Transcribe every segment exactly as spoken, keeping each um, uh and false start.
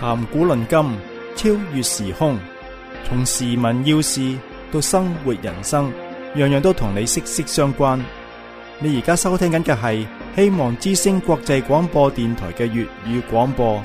談古論今，超越時空，從時聞要事到生活人生，樣樣都同你息息相關。你而家收聽緊嘅係希望之聲國際廣播電台嘅粵語廣播。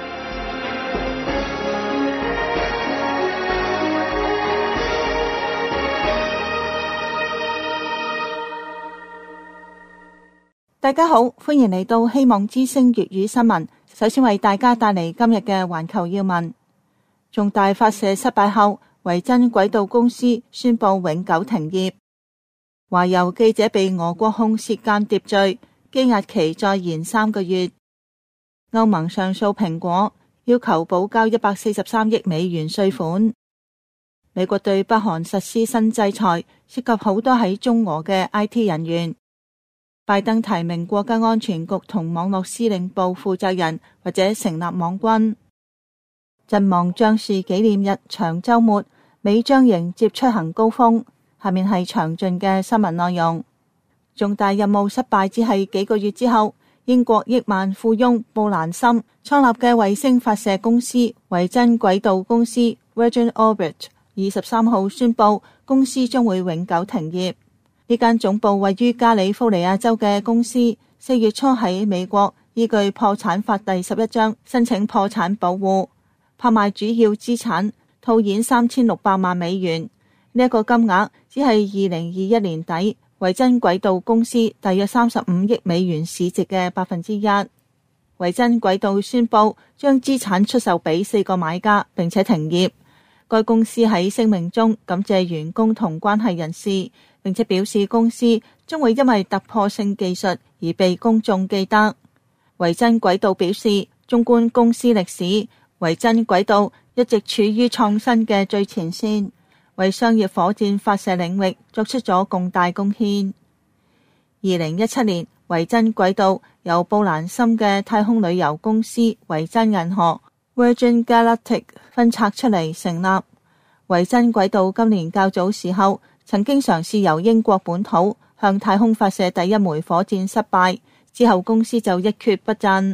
大家好，歡迎嚟到希望之聲粵語新聞。首先為大家帶嚟今日嘅環球要聞。重大發射失敗後，維珍軌道公司宣布永久停業。華郵記者被俄國控涉間諜罪，羈押期再延三個月。歐盟上訴蘋果，要求補交一百四十三億美元稅款。美國對北韓實施新制裁，涉及好多喺中俄嘅 I T 人員。拜登提名國家安全局同網絡司令部負責人，或者成立網軍。陣亡將士紀念日長週末，美將迎接出行高峰。下面係詳盡嘅新聞內容。重大任務失敗只係幾個月之後，英國億萬富翁布蘭森創立嘅衛星發射公司維珍軌道公司 Virgin Orbit 二十三號宣布，公司將會永久停業。呢間總部位於加利福尼亞州嘅公司，四月初喺美國依據破產法第十一章申請破產保護，拍賣主要資產，套現三千六百萬美元。呢一個金額只係二零二一年底維珍軌道公司大約三十五億美元市值嘅百分之一。維珍軌道宣布將資產出售俾四個買家，並且停業。該公司喺聲明中感謝員工同關係人士，並且表示公司將會因為突破性技術而被公眾記得。維珍軌道表示，縱觀公司歷史，維珍軌道一直處於創新嘅最前線，為商業火箭發射領域作出咗更大貢獻。二零一七年，維珍軌道由布蘭森嘅太空旅遊公司維珍銀河 Virgin Galactic 分拆出嚟成立。維珍軌道今年較早時候曾經嘗試由英國本土向太空發射第一枚火箭失敗，之後公司就一蹶不振。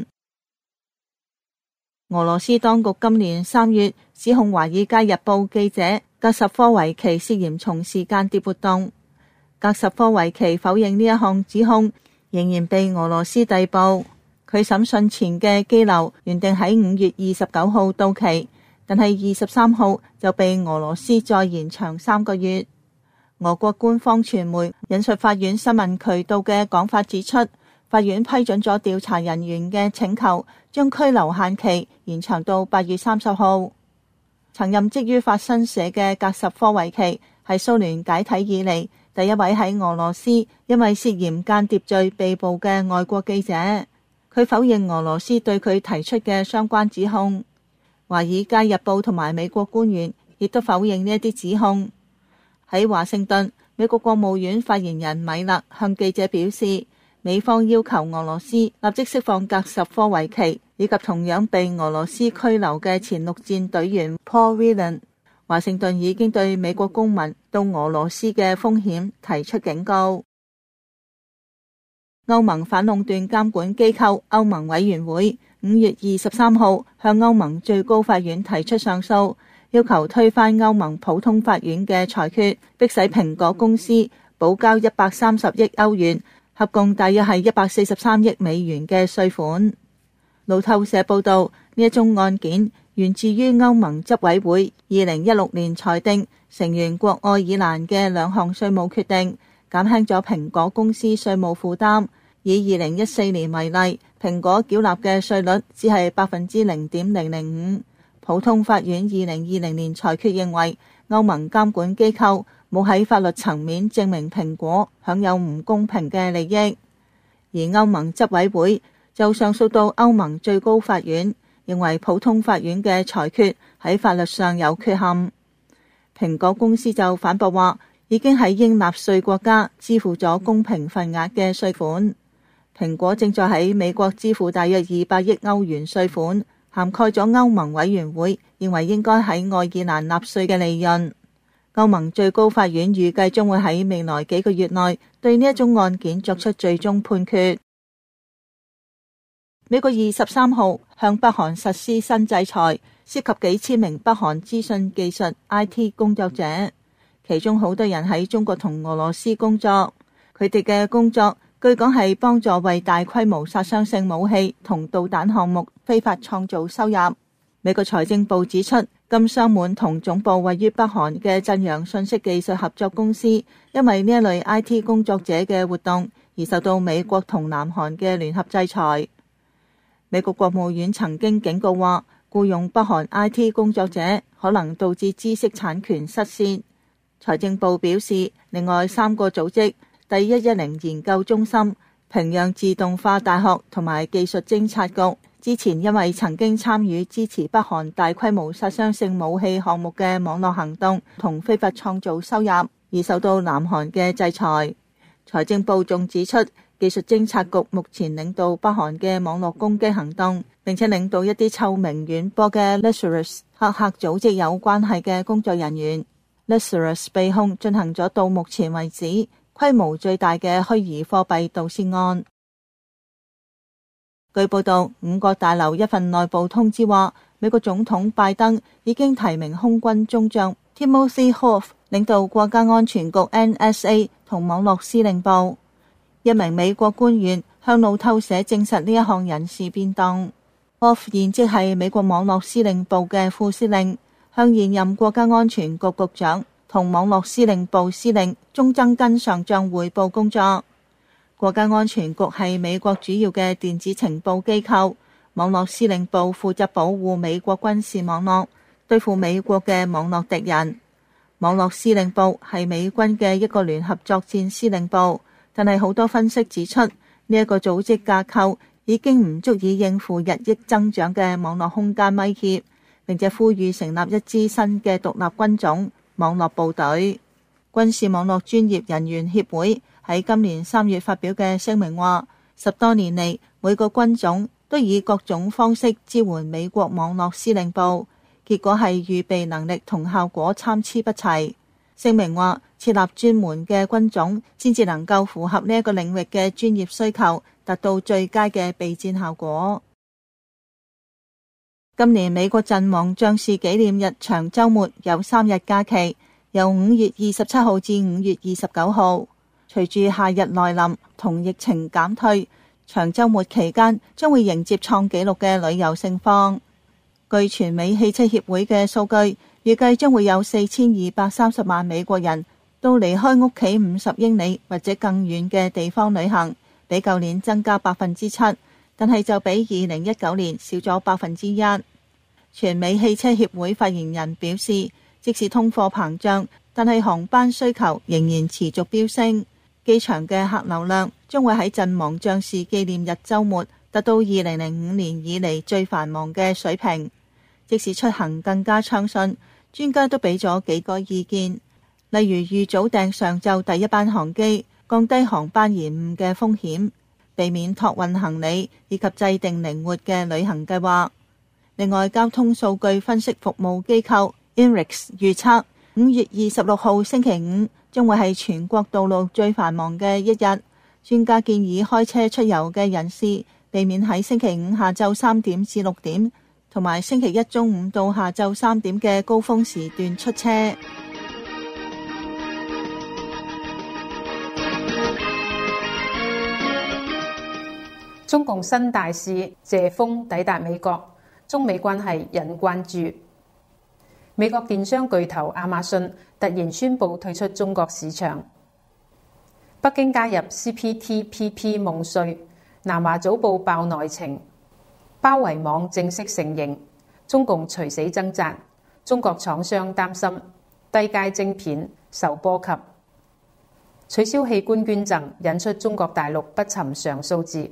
俄羅斯當局今年三月指控《華爾街日報》記者格什科維奇涉嫌從事間諜活動。格什科維奇否認呢一項指控，仍然被俄羅斯逮捕。佢審訊前嘅羈留原定喺五月二十九號到期，但係二十三號就被俄羅斯再延長三個月。俄國官方傳媒引述法院新聞渠道嘅講法指出，法院批准咗調查人員嘅請求，將拘留限期延長到八月三十號。曾任職於法新社嘅格什科維奇係蘇聯解體以嚟第一位喺俄羅斯因為涉嫌間諜罪被捕嘅外國記者。佢否認俄羅斯對佢提出嘅相關指控。華爾街日報同埋美國官員亦都否認呢一啲指控。喺華盛頓，美國國務院發言人米勒向記者表示，美方要求俄羅斯立即釋放格什科維奇以及同樣被俄羅斯拘留嘅前陸戰隊員 Paul Whelan。華盛頓已經對美國公民到俄羅斯嘅風險提出警告。歐盟反壟斷監管機構歐盟委員會五月二十三號向歐盟最高法院提出上訴，要求推翻歐盟普通法院嘅裁決，迫使蘋果公司補交一百三十億歐元，合共大約係一百四十三億美元嘅稅款。路透社報道，呢一宗案件源自於歐盟執委會二零一六年裁定成員國愛爾蘭嘅兩項稅務決定，減輕咗蘋果公司稅務負擔。以二零一四年為例，蘋果繳納嘅稅率只係百分之零點零零五。普通法院二零二零年裁決認為，歐盟監管機構冇喺法律層面證明蘋果享有唔公平嘅利益，而歐盟執委會就上訴到歐盟最高法院，認為普通法院嘅裁決喺法律上有缺陷。蘋果公司就反駁話，已經喺應納稅國家支付咗公平份額嘅稅款。蘋果正在喺美國支付大約二百億歐元稅款，涵蓋咗歐盟委員會認為應該喺愛爾蘭納稅嘅利潤。歐盟最高法院預計將會喺未來幾個月內對呢一宗案件作出最終判決。 美國二十三號向北韓實施新制裁，涉及幾千名北韓資訊技術 I T 工作者，其中好多人喺中國同俄羅斯工作。佢哋嘅工作據講係幫助為大規模殺傷性武器同導彈項目非法創造收入。美國財政部指出，金商滿同總部位於北韓嘅震陽信息技術合作公司，因為呢一類 I T 工作者嘅活動而受到美國同南韓嘅聯合制裁。美國國務院曾經警告話，僱用北韓 I T 工作者可能導致知識產權失竊。財政部表示，另外三個組織第一一零研究中心、平壤自動化大學同埋技術偵察局之前因為曾經參與支持北韓大規模殺傷性武器項目嘅網絡行動同非法創造收入而受到南韓嘅制裁。財政部仲指出，技術偵察局目前領導北韓嘅網絡攻擊行動，並且領導一啲臭名遠播嘅 Lazarus 黑客組織有關係嘅工作人員。Lazarus 被控進行咗到目前為止規模最大嘅虛擬貨幣盜竊案。據報道，五角大樓一份內部通知話，美國總統拜登已經提名空軍中將 Timothy Hoff 領導國家安全局 N S A 同網絡司令部。一名美國官員向路透社證實呢一項人事變動。Hoff 現職係美國網絡司令部嘅副司令，向現任國家安全局局長同網絡司令部司令中曾根上將匯報工作。國家安全局係美國主要嘅電子情報機構，網絡司令部負責保護美國軍事網絡，對付美國嘅網絡敵人。網絡司令部係美軍嘅一個聯合作戰司令部。但係好多分析指出，呢、這、一個組織架構已經唔足以應付日益增長嘅網絡空間威脅，並且呼籲成立一支新嘅獨立軍種——網絡部隊。軍事網絡專業人員協會喺今年三月發表嘅聲明話，十多年嚟，每個軍種都以各種方式支援美國網絡司令部，結果係預備能力同效果參差不齊。聲明話，設立專門嘅軍種先至能夠符合呢一個領域嘅專業需求，達到最佳嘅備戰效果。今年美國陣亡將士紀念日長週末有三日假期，由五月二十七號至五月二十九號。隨住夏日來臨同疫情減退，長週末期間將會迎接創紀錄嘅旅遊盛況。據全美汽車協會嘅數據，預計將會有四千二百三十萬美國人都離開屋企五十英里或者更遠嘅地方旅行，比舊年增加百分之七，但係就比二零一九年少咗百分之一。全美汽車協會發言人表示，即使通貨膨脹，但係航班需求仍然持續飆升，機場嘅客流量將會喺陣亡將士紀念日週末達到二零零五年以嚟最繁忙嘅水平。即使出行更加暢順，專家都俾咗幾個意見，例如預早訂上晝第一班航機，降低航班延誤嘅風險，避免託運行李，以及制定靈活嘅旅行計劃。另外，交通數據分析服務機構 INRIX 預測，五月二十六號星期五將會係全國道路最繁忙嘅一日。專家建議開車出遊嘅人士避免喺星期五下晝三點至六點，同埋星期一中午到下晝三點嘅高峰時段出車。 中共新大使謝鋒抵達美國，中美關係引關注。美國電商巨頭亞馬遜突然宣布退出中國市場。北京加入 C P T P P 夢碎。南華早報爆內情。包圍網正式成形，中共垂死掙扎，中國廠商擔心低階晶片受波及。取消器官捐贈引出中國大陸不尋常數字。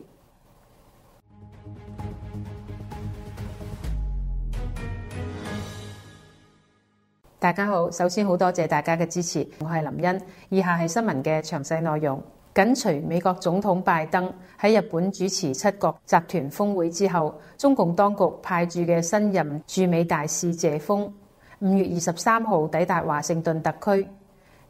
大家好，首先好多謝大家嘅支持，我係林茵。以下係新聞嘅詳細內容。緊隨美國總統拜登喺日本主持七國集團峰會之後，中共當局派駐嘅新任駐美大使謝鋒五月二十三號抵達華盛頓特區。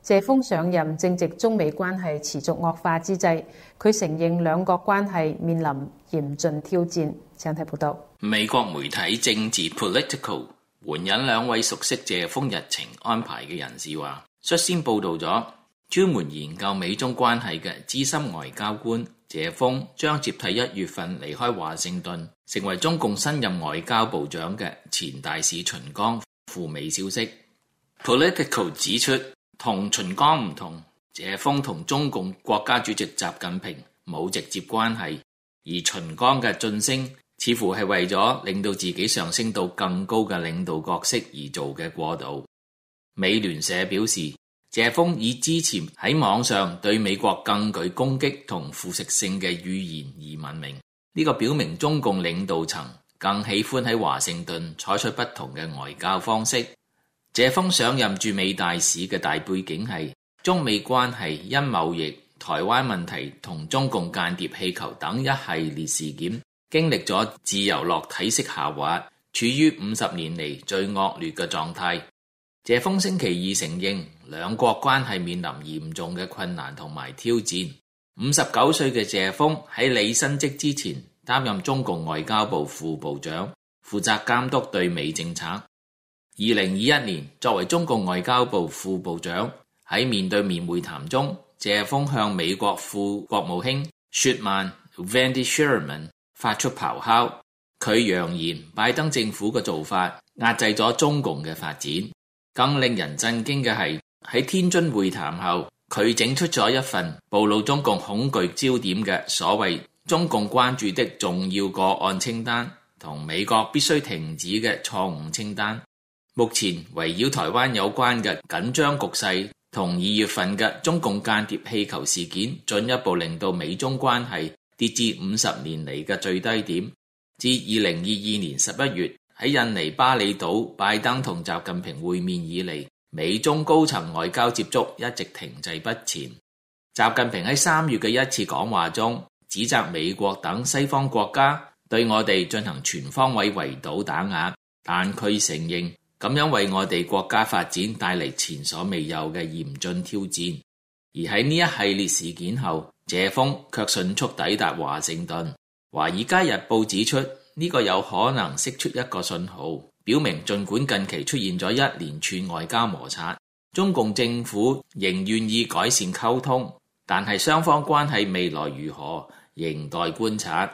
謝鋒上任正值中美關係持續惡化之際，佢承認兩國關係面臨嚴峻挑戰。請睇報道。 美國媒體政治 Political 援引兩位熟悉謝鋒日程安排嘅人士話，率先報道咗專門研究美中關係嘅資深外交官謝鋒將接替一月份離開華盛頓，成為中共新任外交部長嘅前大使秦剛赴美消息。Political 指出，同秦剛唔同，謝鋒同中共國家主席習近平冇直接關係，而秦剛嘅晉升似乎係為咗令到自己上升到更高嘅領導角色而做嘅過渡。美聯社表示，謝鋒以之前喺網上對美國更具攻擊同腐蝕性嘅語言而聞名，呢個表明中共領導層更喜歡喺華盛頓採取不同嘅外交方式。謝鋒上任駐美大使嘅大背景係中美關係因貿易、台灣問題同中共間諜氣球等一系列事件，經歷咗自由落體式下滑，處於五十年嚟最惡劣嘅狀態。謝鋒星期二承認兩國關係面臨嚴重嘅困難同埋挑戰。五十九歲嘅謝鋒喺履新職之前擔任中共外交部副部長，負責監督對美政策。二零二一年作為中共外交部副部長，喺面對面會談中，謝鋒向美國副國務卿雪曼 Wendy Sherman 發出咆哮。佢揚言拜登政府嘅做法壓制咗中共嘅發展。更令人震驚嘅係喺天津會談後，佢整出咗一份暴露中共恐懼焦點嘅所謂中共關注的重要個案清單，同美國必須停止嘅錯誤清單。目前圍繞台灣有關嘅緊張局勢同二月份嘅中共間諜氣球事件，進一步令到美中關係跌至五十年嚟嘅最低點。自二零二二年十一月喺印尼巴厘島拜登同習近平會面以嚟，美中高層外交接觸一直停滯不前。習近平喺三月嘅一次講話中，指責美國等西方國家對我哋進行全方位圍堵打壓，但佢承認咁樣為我哋國家發展帶嚟前所未有嘅嚴峻挑戰。而喺呢一系列事件後，謝鋒卻迅速抵達華盛頓。華爾街日報指出，呢個有可能釋出一個信號，表明儘管近期出現咗一連串外交摩擦，中共政府仍願意改善溝通，但係雙方關係未來如何，仍待觀察。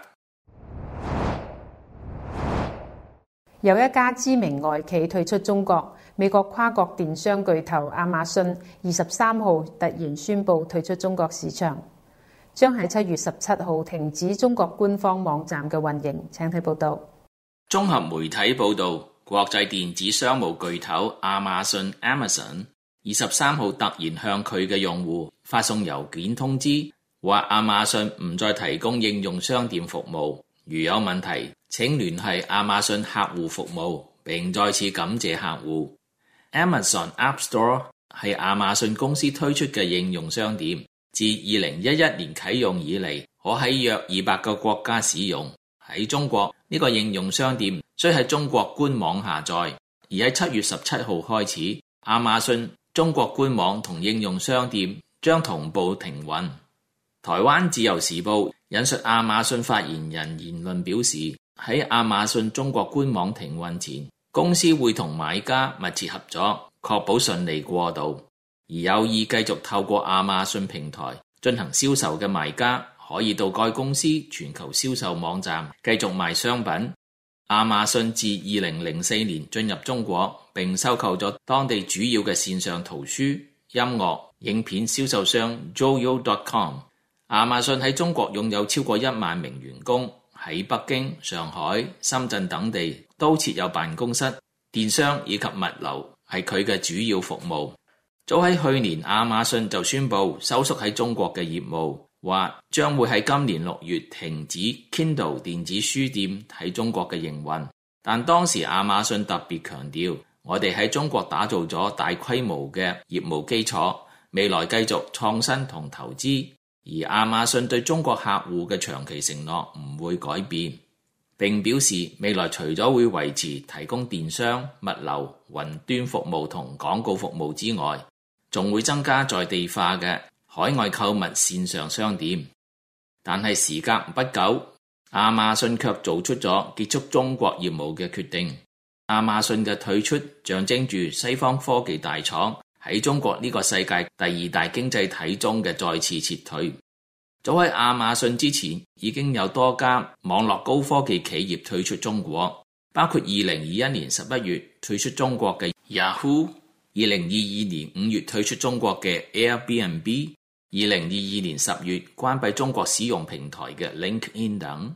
有一家知名外企退出中國，美國跨國電商巨頭亞馬遜二十三號突然宣布退出中國市場，將喺七月十七號停止中國官方網站嘅運營。請睇報道。 綜合媒體報道，國際電子商務巨頭亞馬遜 Amazon 二十三號突然向佢嘅用戶發送郵件通知，話亞馬遜唔再提供應用商店服務，如有問題請聯繫亞馬遜客戶服務，並再次感謝客戶。Amazon App Store 係亞馬遜公司推出嘅應用商店，自二零一一年啟用以嚟，可喺約二百個國家使用。喺中國，呢個應用商店需喺中國官網下載，而喺七月十七號開始，亞馬遜中國官網同應用商店將同步停運。台灣自由時報引述亞馬遜發言人言論表示，喺亞馬遜中國官網停運前，公司會同買家密切合作，確保順利過渡。而有意繼續透過亞馬遜平台進行銷售嘅賣家，可以到該公司全球銷售網站繼續賣商品。亞馬遜自二零零四年進入中國，並收購咗當地主要嘅線上圖書、音樂、影片銷售商 Joyo dot com。亞馬遜喺中國擁有超過一萬名員工，喺北京、上海、深圳等地都設有辦公室。電商以及物流係佢嘅主要服務。早喺去年，亞馬遜就宣布收縮喺中國嘅業務，話將會喺今年六月停止 Kindle 電子書店喺中國嘅營運。但當時亞馬遜特別強調，我哋喺中國打造咗大規模嘅業務基礎，未來繼續創新同投資。而亞馬遜對中國客戶嘅長期承諾唔會改變，並表示未來除咗會維持提供電商、物流、雲端服務同廣告服務之外， 仲會增加在地化嘅海外購物線上商店。但係時隔不久，亞馬遜卻做出咗結束中國業務嘅決定。亞馬遜嘅退出象徵住西方科技大廠喺中國呢個世界第二大經濟體中嘅再次撤退。早喺亞馬遜之前，已經有多家網絡高科技企業退出中國，包括二零二一年十一月退出中國嘅 Yahoo， 二零二二年五月退出中國嘅 Airbnb， 二零二二年十月關閉中國使用平台嘅 LinkedIn 等。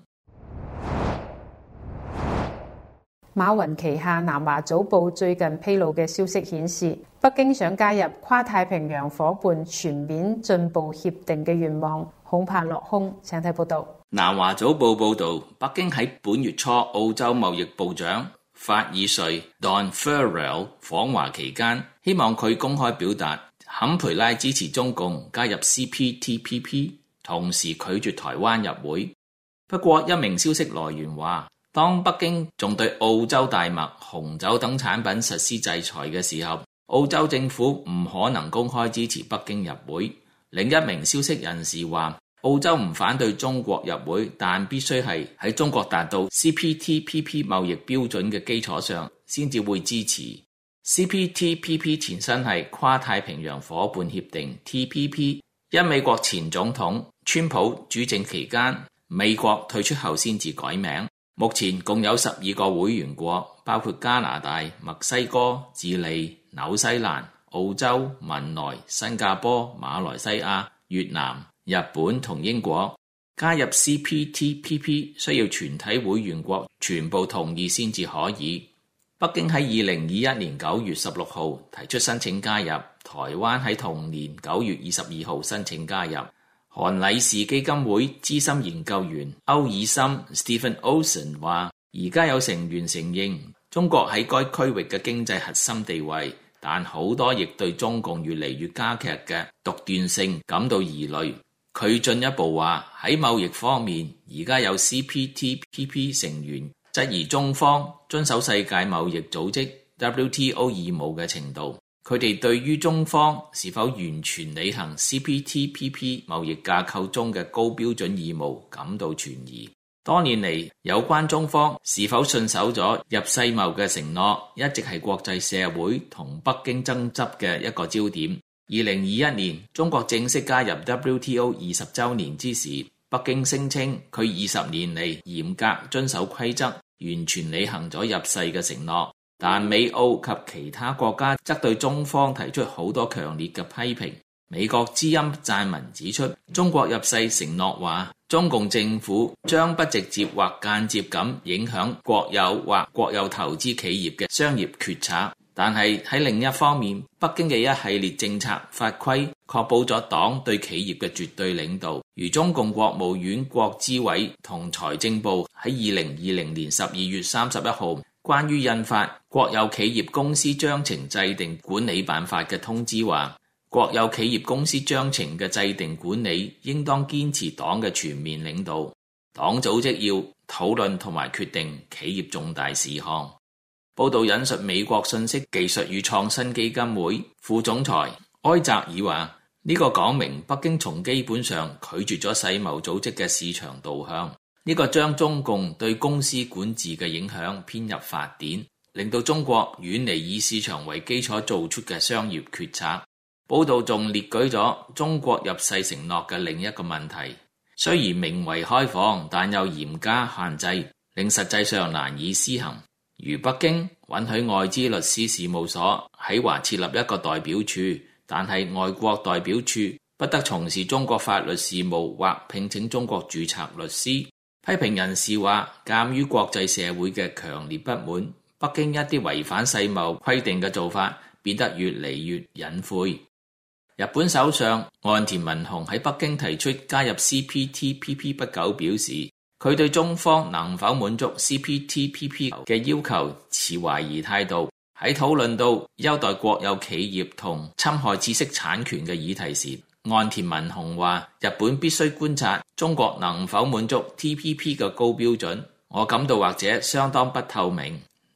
馬雲旗下南華早報最近披露嘅消息顯示，北京想加入跨太平洋夥伴全面進步協定嘅願望恐怕落空。請睇報道。 南華早報報道，北京喺本月初澳洲貿易部長法爾瑞 Don Farrell 訪華期間，希望佢公開表達坎培拉支持中共加入 C P T P P， 同時拒絕台灣入會。不過一名消息來源話，當北京仲對澳洲大麥、紅酒等產品實施制裁嘅時候，澳洲政府唔可能公開支持北京入會。另一名消息人士話，澳洲唔反對中國入會，但必須係喺中國達到 C P T P P 貿易標準嘅基礎上先至會支持。C P T P P 前身係跨太平洋夥伴協定 T P P， 因美國前總統川普主政期間美國退出後先至改名。目前共有十二個會員國，包括加拿大、墨西哥、智利、紐西蘭、澳洲、文萊、新加坡、馬來西亞、越南、日本同英國。加入 C P T P P 需要全體會員國全部同意先至可以。北京喺二零二一年九月十六號提出申請加入，台灣喺同年九月二十二號申請加入。韓禮士基金會資深研究員歐爾森 Stephen Olson 話，而家有成員承認中國喺該區域嘅經濟核心地位，但好多亦對中共越嚟越加劇嘅獨斷性感到疑慮。佢進一步話，喺貿易方面，而家有 C P T P P 成員質疑中方遵守世界貿易組織 W T O 義務嘅程度。佢哋對於中方是否完全履行 C P T P P 貿易架構中嘅高標準義務感到存疑。多年嚟，有關中方是否信守咗入世貿嘅承諾，一直係國際社會同北京爭執嘅一個焦點。二零二一年，中國正式加入 W T O 二十週年之時，北京聲稱佢二十年嚟嚴格遵守規則，完全履行咗入世嘅承諾。但美澳及其他國家則對中方提出好多強烈嘅批評。美國之音撰文指出，中國入世承諾話，中共政府將不直接或間接咁影響國有或國有投資企業嘅商業決策。但係喺另一方面，北京嘅一系列政策法規確保咗黨對企業嘅絕對領導，如中共國務院國資委同財政部喺二零二零年十二月三十一號關於印發國有企業公司章程制定管理辦法嘅通知話，國有企業公司章程嘅制定管理應當堅持黨嘅全面領導，黨組織要討論同埋決定企業重大事項。報道引述美國信息技術與創新基金會副總裁埃澤爾話，呢個講明北京從基本上拒絕咗世貿組織嘅市場導向，呢個將中共對公司管治嘅影響編入法典，令到中國遠離以市場為基礎做出嘅商業決策。報道仲列舉咗中國入世承諾嘅另一個問題，雖然名為開放，但又嚴加限制，令實際上難以施行。如北京允許外資律師事務所喺華設立一個代表處，但係外國代表處不得從事中國法律事務或聘請中國註冊律師。批評人士話，鑑於國際社會嘅強烈不滿，北京一啲違反世貿規定嘅做法變得越嚟越隱晦。日本首相岸田文雄喺北京提出加入 C P T P P 不久表示，佢對中方能否滿足 C P T P P 嘅要求持懷疑態度。喺討論到優待國有企業同侵害知識產權嘅議題時，岸田文雄話，日本必須觀察中國能否滿足 T P P 嘅高標準，我感到或者相當不透明。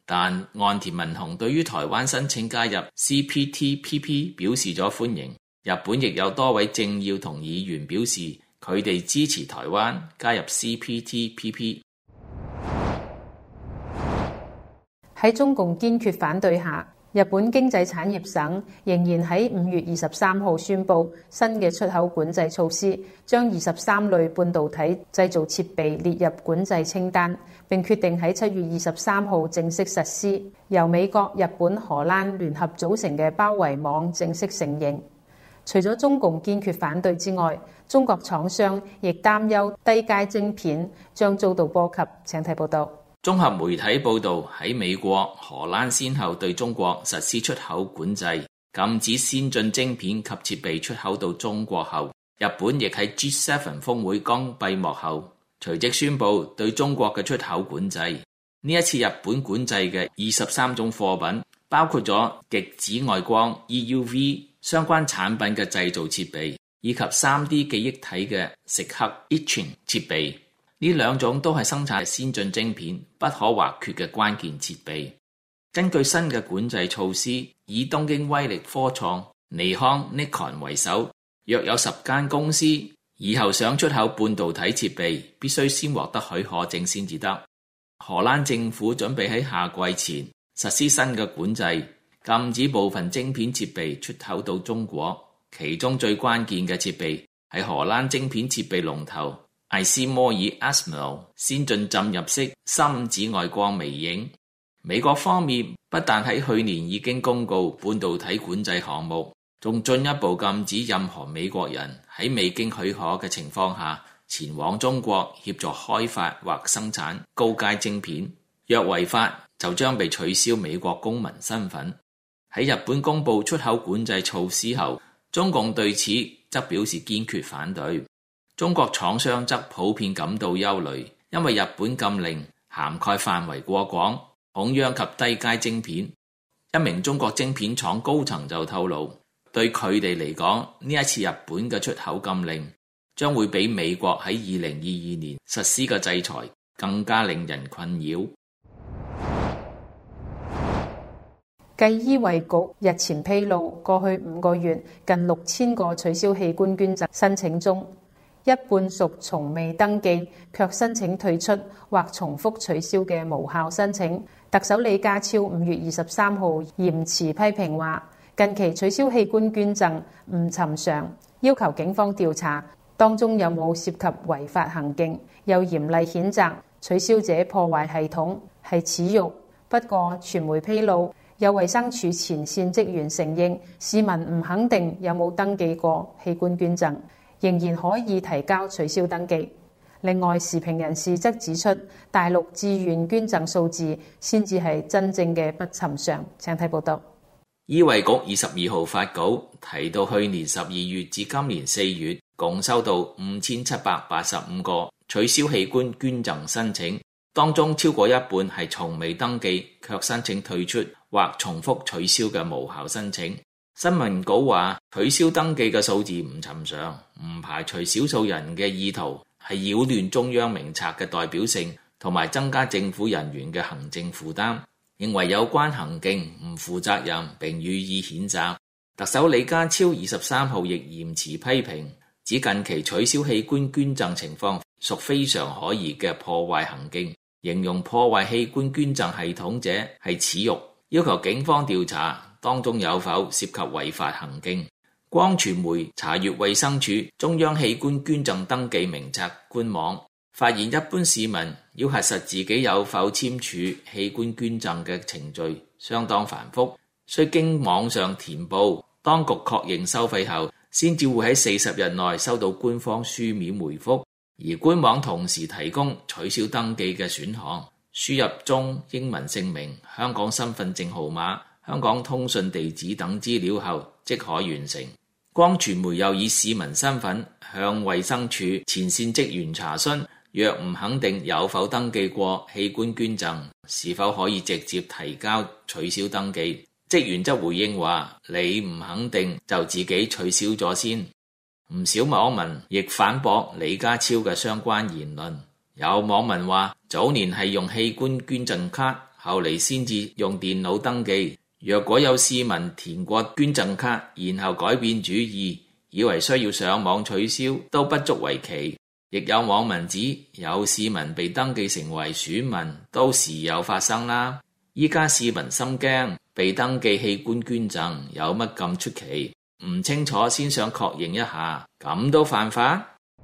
但岸田文雄對於台灣申請加入 C P T P P 表示咗歡迎。日本亦有多位政要同議員表示，佢哋支持台灣加入 C P T P P。 喺中共堅決反對下，日本經濟產業省仍然喺五月二十三號宣布新嘅出口管制措施，將二十三類半導體製造設備列入管制清單，並決定喺七月二十三號正式實施。由美國、日本、荷蘭聯合組成嘅包圍網正式成形。除咗中共堅決反對之外，中國廠商亦擔憂低階晶片將遭到波及。請睇報道。 綜合媒體報導，喺美國、荷蘭先後對中國實施出口管制，禁止先進晶片及設備出口到中國後，日本亦喺 G 七 峰會剛閉幕後，隨即宣布對中國嘅出口管制。呢一次日本管制嘅二十三種貨品，包括咗極紫外光 E U V 相關產品嘅製造設備，以及 三 D 記憶體嘅蝕刻 etching 設備。呢兩種都係生產先進晶片不可或缺嘅關鍵設備。根據新嘅管制措施，以東京威力科創、尼康、Nikon 為首，約有十間公司以後想出口半導體設備，必須先獲得許可證先至得。荷蘭政府準備喺夏季前實施新嘅管制，禁止部分晶片設備出口到中國。其中最關鍵嘅設備係荷蘭晶片設備龍頭艾斯摩爾 ASML 先進浸入式深紫外光微影。美國方面不但喺去年已經公告半導體管制項目，仲進一步禁止任何美國人喺未經許可嘅情況下前往中國協助開發或生產高階晶片。若違法，就將被取消美國公民身份。喺日本公布出口管制措施後，中共對此則表示堅決反對。中國廠商則普遍感到憂慮，因為日本禁令涵蓋範圍過廣，恐殃及低階晶片。一名中國晶片廠高層就透露，對佢哋嚟講，呢一次日本嘅出口禁令將會比美國喺二零二二年實施嘅制裁更加令人困擾。 繼醫衛局日前披露，過去五個月近六千個取消器官捐贈申請中，一半屬從未登記卻申請退出或重複取消嘅無效申請。特首李家超五月二十三號嚴詞批評話，近期取消器官捐贈唔尋常，要求警方調查當中有冇涉及違法行徑，又嚴厲譴責取消者破壞系統係恥辱。不過傳媒披露，有衛生署前線職員承認市民唔肯定有冇登記過器官捐贈，仍然可以提交取消登記。另外，時評人士則指出，大陸自願捐贈數字先至係真正嘅不尋常。請睇報道。 醫衛局二十二號發稿提到，去年十二月至今年四月，共收到五千七百八十五個取消器官捐贈申請，當中超過一半係從未登記卻申請退出或重複取消嘅無效申請。新聞稿話，取消登記嘅數字唔尋常，唔排除少數人嘅意圖係擾亂中央名冊嘅代表性，同埋增加政府人員嘅行政負擔，認為有關行徑唔負責任並予以譴責。特首李家超二十三號亦嚴詞批評，指近期取消器官捐贈情況屬非常可疑嘅破壞行徑，形容破壞器官捐贈系統者係恥辱，要求警方調查當中有否涉及違法行徑。光傳媒查閱衛生署中央器官捐贈登記名冊官網，發現一般市民要核實自己有否簽署器官捐贈嘅程序相當繁複，需經網上填報，當局確認收費後，先至會喺四十日內收到官方書面回覆。而官網同時提供取消登記嘅選項，輸入中英文姓名、香港身份證號碼、香港通訊地址等資料後即可完成。光傳媒又以市民身份向衛生署前線職員查詢，若唔肯定有否登記過器官捐贈，是否可以直接提交取消登記。職員則回應話，你唔肯定就自己取消咗先。唔少網民亦反駁李家超嘅相關言論。有網民話，早年係用器官捐贈卡後嚟先至用電腦登記。若果有市民填過捐贈卡，然後改變主意，以為需要上網取消，都不足為奇。亦有網民指有市民被登記成為選民，都時有發生啦。依家市民心驚，被登記器官捐贈有乜咁出奇？唔清楚先想確認一下，咁都犯法？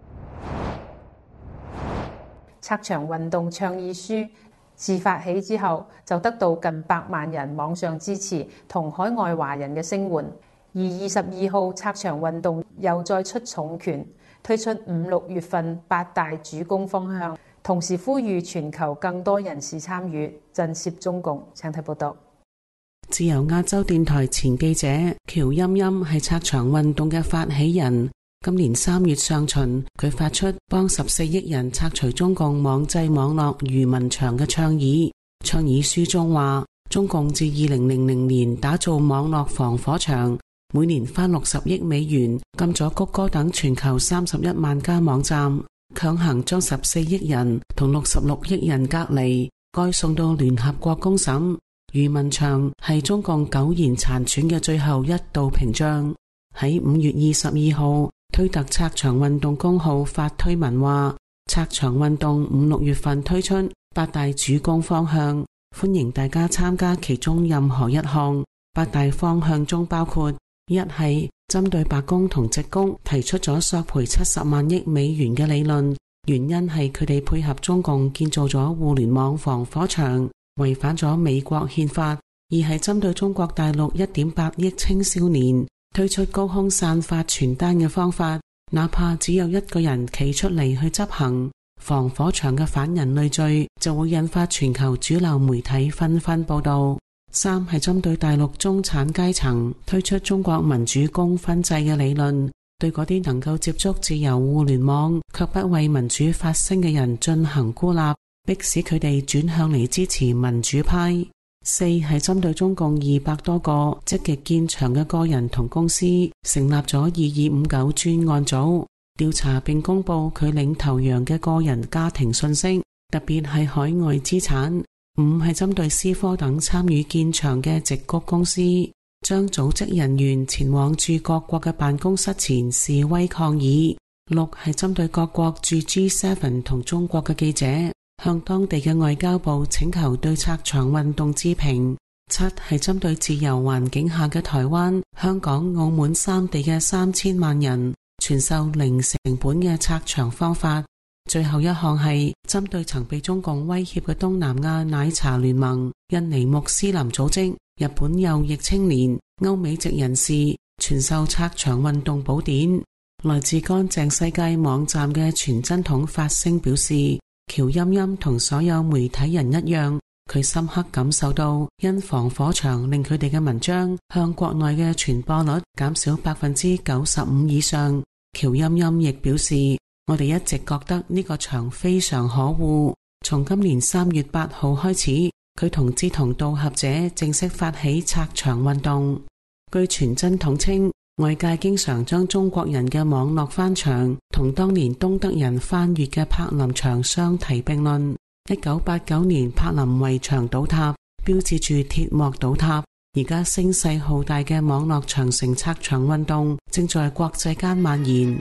拆牆運動倡議書自發起之後，就得到近百萬人網上支持同海外華人嘅聲援。而二十二號拆牆運動又再出重拳，推出五六月份八大主攻方向，同時呼籲全球更多人士參與，震懾中共。請睇報道。 自由亞洲電台前記者喬音音係拆牆運動嘅發起人。今年三月上旬，佢發出幫十四億人拆除中共網際網絡愚民牆嘅倡議。倡議書中話，中共自二零零零年打造網絡防火牆，每年花六十億美元禁咗谷歌等全球三十一萬家網站，強行將十四億人同六十六億人隔離，該送到聯合國公審。愚民牆係中共苟延殘喘嘅最後一道屏障。喺五月二十二號，推特拆牆運動公號發推文話，拆牆運動五六月份推出八大主攻方向，歡迎大家參加其中任何一項。八大方向中包括：一係針對白宮同直工提出咗索賠七十萬億美元嘅理論，原因係佢哋配合中共建造咗互聯網防火牆，違反咗美國憲法。二係針對中國大陸一點八億青少年推出高空散發傳單嘅方法，哪怕只有一個人企出嚟去執行，防火牆嘅反人類罪就會引發全球主流媒體紛紛報道。三係針對大陸中產階層推出中國民主公分制嘅理論，對嗰啲能夠接觸自由互聯網卻不為民主發聲嘅人進行孤立，迫使佢哋轉向嚟支持民主派。四係針對中共二百多個積極建牆嘅個人同公司，成立咗二二五九專案組，調查並公布佢領頭羊嘅個人家庭信息，特別係海外資產。五係針對思科等參與建牆嘅矽谷公司，將組織人員前往駐各國嘅辦公室前示威抗議。六係針對各國駐 G 七 同中國嘅記者，向當地嘅外交部請求對拆牆運動置評。七係針對自由環境下嘅台灣、香港、澳門三地嘅三千萬人，傳授零成本嘅拆牆方法。最後一項係針對曾被中共威脅嘅東南亞奶茶聯盟、印尼穆斯林組織、日本右翼青年、歐美籍人士，傳授拆牆運動寶典。來自乾淨世界網站嘅傳真筒發聲表示，喬音音同所有媒體人一樣，佢深刻感受到因防火牆令佢哋嘅文章向國內嘅傳播率減少百分之九十五以上。喬音音亦表示，我哋一直覺得呢個牆非常可惡。從今年三月八號開始，佢同志同道合者正式發起拆牆運動。據傳真統稱，外界經常將中國人嘅網絡翻牆同當年東德人翻越嘅柏林牆相提並論。一九八九年柏林圍牆倒塌，標誌住鐵幕倒塌。而家聲勢浩大嘅網絡長城拆牆運動正在國際間蔓延。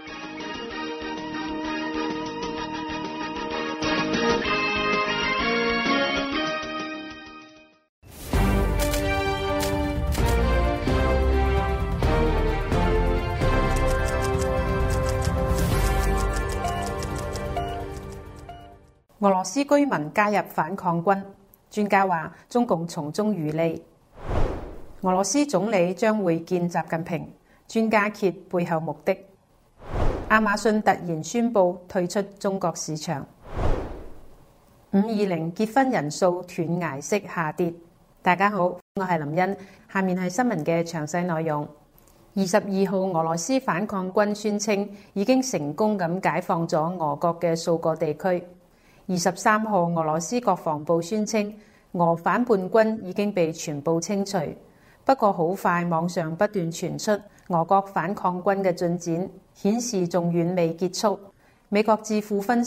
俄羅斯居民加入反抗軍，專家話中共從中漁利。俄羅斯總理將會見習近平，專家揭背後目的。亞馬遜突然宣布退出中國市場。五二零結婚人數斷崖式下跌。大家好，我係林茵，下面係新聞嘅詳細內容。二十二號，俄羅斯反抗軍宣稱已經成功咁解放咗俄國嘅數個地區。二十三號，俄羅斯國防部宣稱俄反叛軍已經被全部清除。不過好快，網上不斷傳出俄國反抗軍嘅進展，顯示仲遠未結束。美國智庫分析，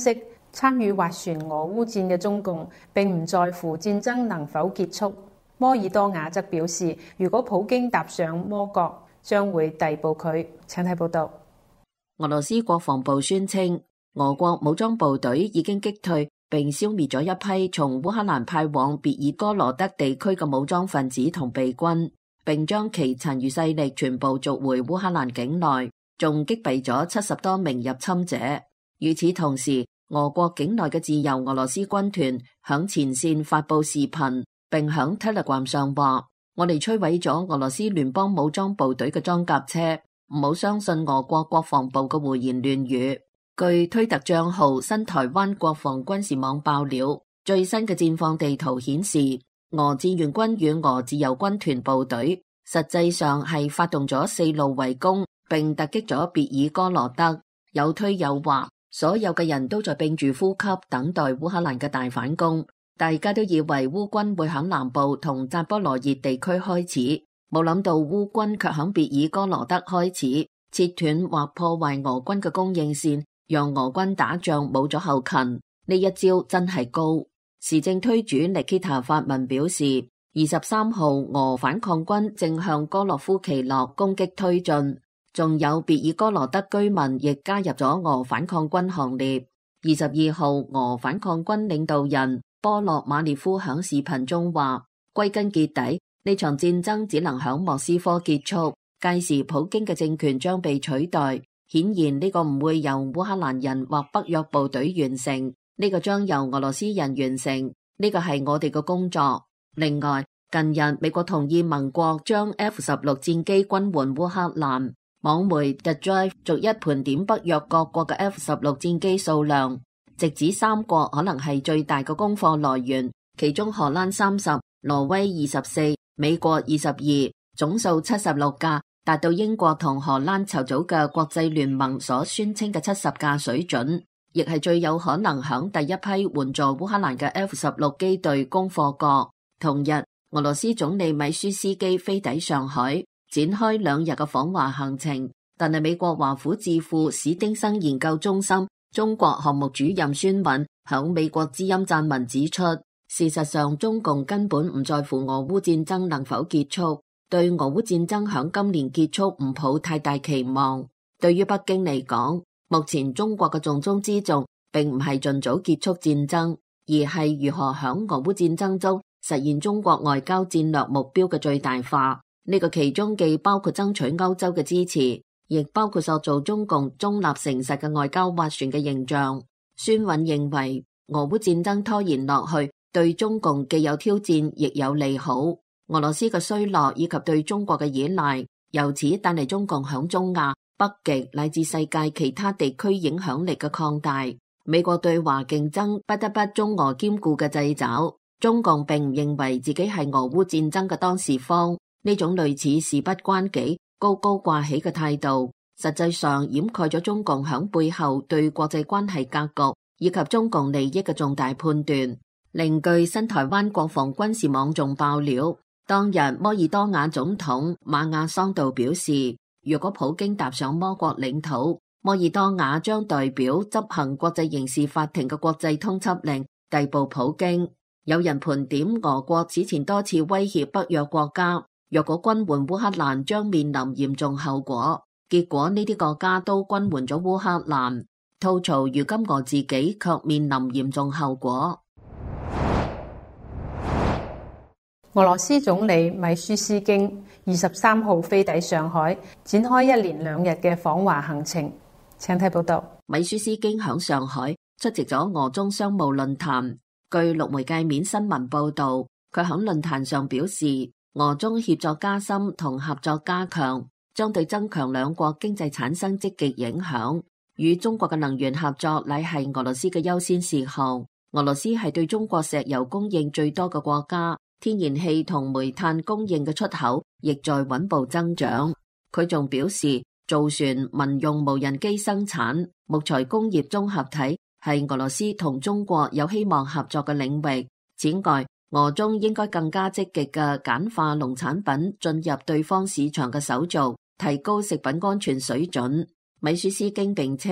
參與斡旋俄烏戰嘅中共並唔在乎戰爭能否結束。摩爾多瓦則表示，如果普京踏上魔角，將會逮捕佢。請睇報道。 俄羅斯國防部宣稱，俄國武裝部隊已經擊退並消滅咗一批從烏克蘭派往別爾哥羅德地區嘅武裝分子同備軍，並將其殘餘勢力全部逐回烏克蘭境內，仲擊斃咗七十多名入侵者。與此同時，俄國境內嘅自由俄羅斯軍團響前線發佈視頻，並響 Telegram 上話：我哋摧毀咗俄羅斯聯邦武裝部隊嘅裝甲車，唔好相信俄國國防部嘅胡言亂語。據推特賬號新台灣國防軍事網爆料，最新嘅戰況地圖顯示，俄志願軍與俄自由軍團部隊實際上係發動咗四路圍攻，並突擊咗別爾哥羅德。有推有話，所有嘅人都在屏住呼吸，等待烏克蘭嘅大反攻。大家都以為烏軍會響南部同扎波羅熱地區開始，冇諗到烏軍卻響別爾哥羅德開始切斷或破壞俄軍嘅供應線，讓俄軍打仗冇咗後勤。呢一招真係高。時政推主尼基塔發文表示，二十三號俄反抗軍正向哥洛夫奇諾攻擊推進，仲有別爾哥羅德居民亦加入咗俄反抗軍行列。二十二號俄反抗軍領導人波洛馬列夫響視頻中話，歸根結底呢場戰爭只能響莫斯科結束，屆時普京嘅政權將被取代。顯然呢個唔會由烏克蘭人或北約部隊完成，呢個將由俄羅斯人完成，呢個係我哋嘅工作。另外，近日美國同意盟國將 F 十六戰機軍援烏克蘭，網媒 The Drive 逐一盤點北約各國嘅 F 十六戰機數量，直指三國可能係最大嘅供貨來源，其中荷蘭三十，挪威二十四，美國二十二，總數七十六架。達到英國同荷蘭籌組嘅國際聯盟所宣稱嘅七十架水準，亦係最有可能響第一批援助烏克蘭嘅 F 十六機隊供貨國。同日，俄羅斯總理米舒斯基飛抵上海，展開兩日嘅訪華行程。但係美國華府智庫史丁生研究中心中國項目主任孫敏響美國之音撰文指出，事實上中共根本唔在乎俄烏戰爭能否結束。對俄烏戰爭響今年結束唔抱太大期望。對於北京嚟講，目前中國嘅重中之重並唔係盡早結束戰爭，而係如何響俄烏戰爭中實現中國外交戰略目標嘅最大化。呢個其中既包括爭取歐洲嘅支持，亦包括塑造中共中立誠實嘅外交斡旋嘅形象。孫允認為，俄烏戰爭拖延落去，對中共既有挑戰，亦有利好。俄羅斯嘅衰落以及對中國嘅依賴，由此帶嚟中共響中亞、北極乃至世界其他地區影響力嘅擴大。美國對華競爭不得不中俄兼顧嘅掣肘。中共並唔認為自己係俄烏戰爭嘅當事方，呢種類似事不關己、高高掛起嘅態度，實際上掩蓋咗中共響背後對國際關係格局以及中共利益嘅重大判斷。另據新台灣國防軍事網仲爆料，當日摩爾多瓦總統馬亞桑道表示，如果普京踏上魔國領土，摩爾多瓦將代表執行國際刑事法庭嘅國際通緝令，逮捕普京。有人盤點俄國此前多次威脅北約國家，若果軍援烏克蘭將面臨嚴重後果。結果呢啲國家都軍援咗烏克蘭，吐槽如今俄自己卻面臨嚴重後果。 俄羅斯總理米舒斯京二十三號飛抵上海，展開一連兩日嘅訪華行程。請睇報道。 米舒斯京響上海出席咗俄中商務論壇。據陸媒介面新聞報道，佢響論壇上表示，俄中協作加深同合作加強，將對增強兩國經濟產生積極影響。與中國嘅能源合作乃係俄羅斯嘅優先事項。俄羅斯係對中國石油供應最多嘅國家。天然氣同煤炭供應嘅出口亦在穩步增長。佢仲表示，造船、民用無人機生產、木材工業綜合體係俄羅斯同中國有希望合作嘅領域。此外，俄中應該更加積極嘅簡化農產品進入對方市場嘅手續，提高食品安全水準。米舒斯京並稱，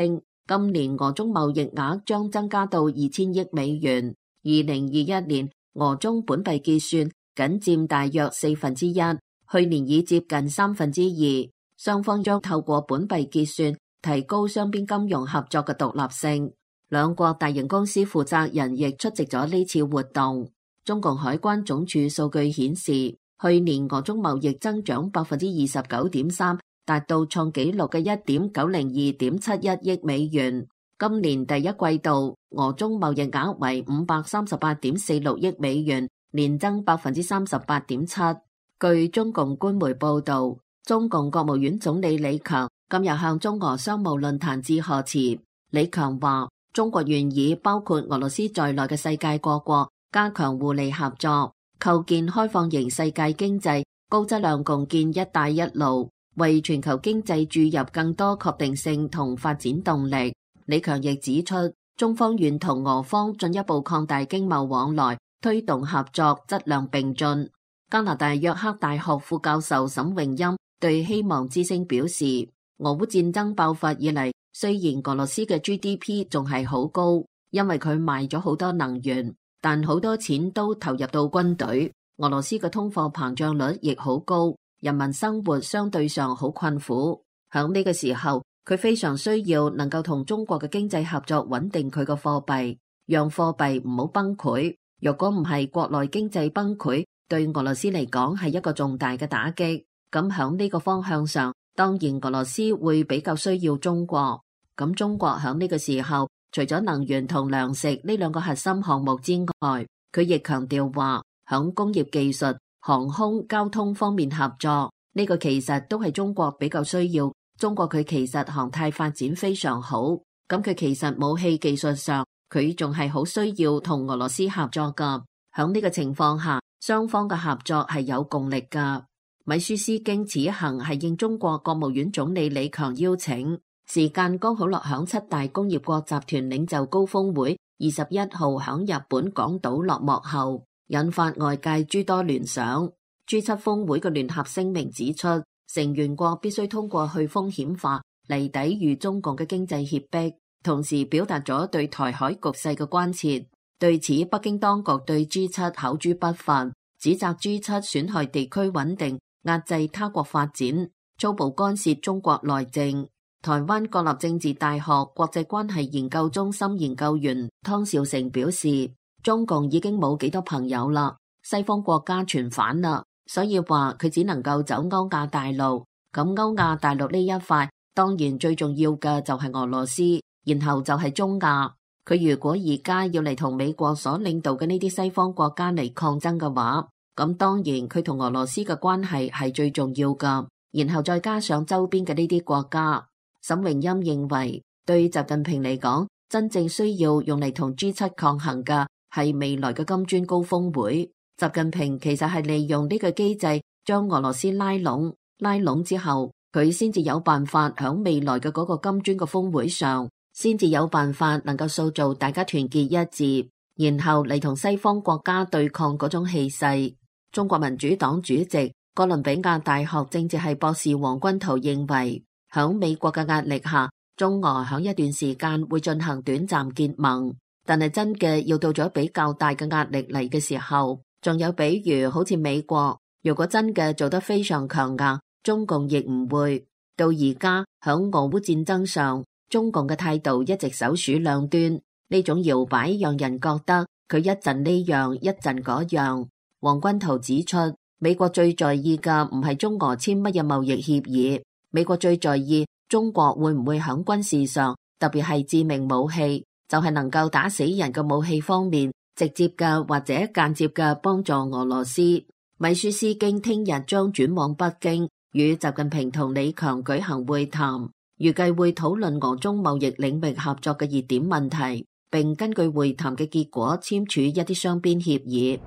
今年俄中貿易額將增加到二千億美元。二零二一年俄中本幣結算僅佔大約四分之一，去年已接近三分之二。雙方將透過本幣結算提高雙邊金融合作嘅獨立性。兩國大型公司負責人亦出席咗呢次活動。中共海關總署數據顯示，去年俄中貿易增長百分之二十九點三，達到創紀錄嘅一點九零二點七一億美元。今年第一季度，俄中貿易額為五百三十八點四六億美元，年增百分之三十八點七。據中共官媒報道，中共國務院總理李強今日向中俄商務論壇致賀詞。李強話：中國願意包括俄羅斯在內嘅世界各國加強互利合作，構建開放型世界經濟，高質量共建一帶一路，為全球經濟注入更多確定性同發展動力。李強亦指出，中方願同俄方進一步擴大經貿往來，推動合作質量並進。加拿大約克大學副教授沈榮欽對希望之聲表示，俄烏戰爭爆發以嚟，雖然俄羅斯嘅 G D P 仲係好高，因為佢賣咗好多能源，但好多錢都投入到軍隊。俄羅斯嘅通貨膨脹率亦好高，人民生活相對上好困苦。響呢個時候，佢非常需要能夠同中國嘅經濟合作，穩定佢嘅貨幣，讓貨幣唔好崩潰。若果唔係國內經濟崩潰，對俄羅斯嚟講係一個重大嘅打擊。咁響呢個方向上，當然俄羅斯會比較需要中國。咁中國響呢個時候，除咗能源同糧食呢兩個核心項目之外，佢亦強調話，響工業技術、航空、交通方面合作，呢個其實都係中國比較需要。中國佢其實航太發展非常好，咁佢其實武器技術上，佢仲係好需要同俄羅斯合作噶。響呢個情況下，雙方嘅合作係有共力噶。米舒斯京此行係應中國國務院總理李強邀請，時間剛好落響七大工業國集團領袖高峰會二十一號響日本廣島落幕後，引發外界諸多聯想。G 七峰會嘅聯合聲明指出，成員國必須通過去風險化嚟抵禦中共嘅經濟脅迫，同時表達咗對台海局勢嘅關切。對此，北京當局對 G 七口誅筆伐，指責 G 七損害地區穩定、壓制他國發展、粗暴干涉中國內政。台灣國立政治大學國際關係研究中心研究員湯兆成表示，中共已經冇幾多朋友啦，西方國家全反啦。所以話佢只能夠走歐亞大陸，咁歐亞大陸呢一塊，當然最重要嘅就係俄羅斯，然後就係中亞。佢如果而家要嚟同美國所領導嘅呢啲西方國家嚟抗爭嘅話，咁當然佢同俄羅斯嘅關係係最重要噶，然後再加上周邊嘅呢啲國家。沈榮欽認為，對習近平嚟講，真正需要用嚟同 G 七抗衡嘅係未來嘅金磚高峰會。習近平其實係利用呢個機制將俄羅斯拉攏，拉攏之後佢先至有辦法響未來嘅嗰個金磚嘅峰會上，先至有辦法能夠塑造大家團結一致，然後嚟同西方國家對抗嗰種氣勢。中國民主黨主席、哥倫比亞大學政治系博士黃君濤認為，響美國嘅壓力下，中俄響一段時間會進行短暫結盟，但係真嘅要到咗比較大嘅壓力嚟嘅時候，仲有比如好似美國，如果真嘅做得非常強硬，中共亦唔會。到而家響俄烏戰爭上，中共嘅態度一直首鼠兩端，呢種搖擺讓人覺得佢一陣呢樣一陣嗰樣。黃君濤指出，美國最在意嘅唔係中俄簽乜嘢貿易協議，美國最在意中國會唔會響軍事上，特別係致命武器，就係能夠打死人嘅武器方面，直接嘅或者間接嘅幫助俄羅斯。米舒斯京聽日將轉往北京，與習近平同李強舉行會談，預計會討論俄中貿易領域合作嘅熱點問題，並根據會談嘅結果簽署一啲雙邊協議。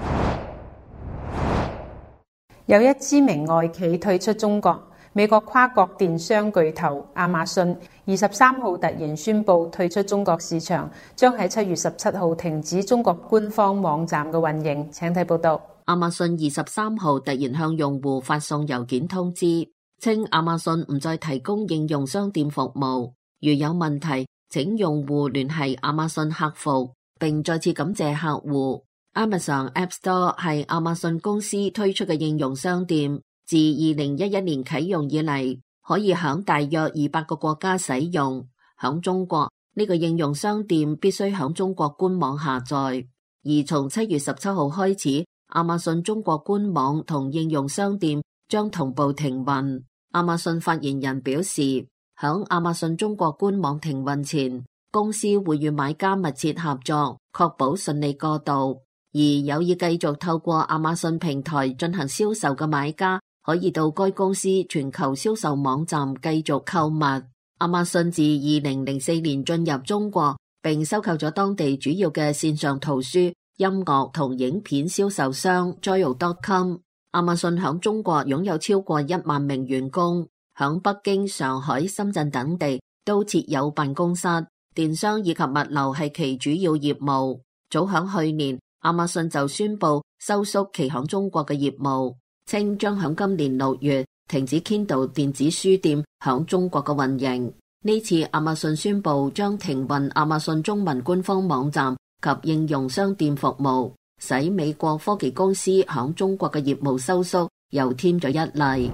有一知名外企退出中國，美國跨國電商巨頭亞馬遜二十三號突然宣布退出中國市場，將喺七月十七號停止中國官方網站嘅運營。請睇報道。 亞馬遜二十三號突然向用戶發送郵件通知，稱亞馬遜唔再提供應用商店服務，如有問題請用戶聯繫亞馬遜客服，並再次感謝客戶。Amazon App Store 係亞馬遜公司推出嘅應用商店，自二零一一年啟用以嚟，可以響大約二百個國家使用。響中國，呢個應用商店必須響中國官網下載，而從七月十七號開始，亞馬遜中國官網同應用商店將同步停運。亞馬遜發言人表示，響亞馬遜中國官網停運前，公司會與買家密切合作，確保順利過渡。而有意繼續透過亞馬遜平台進行銷售嘅買家，可以到該公司全球銷售網站繼續購物。亞馬遜自二零零四年進入中國，並收購咗當地主要嘅線上圖書、音樂同影片銷售商 Joyo dot com。亞馬遜響中國擁有超過一萬名員工，響北京、上海、深圳等地都設有辦公室。電商以及物流係其主要業務。早響去年，亞馬遜就宣布收縮其響中國嘅業務，稱將響今年六月停止 Kindle 電子書店響中國嘅運營。呢次亞馬遜宣布將停運亞馬遜中文官方網站及應用商店服務，使美國科技公司響中國嘅業務收縮又添咗一例。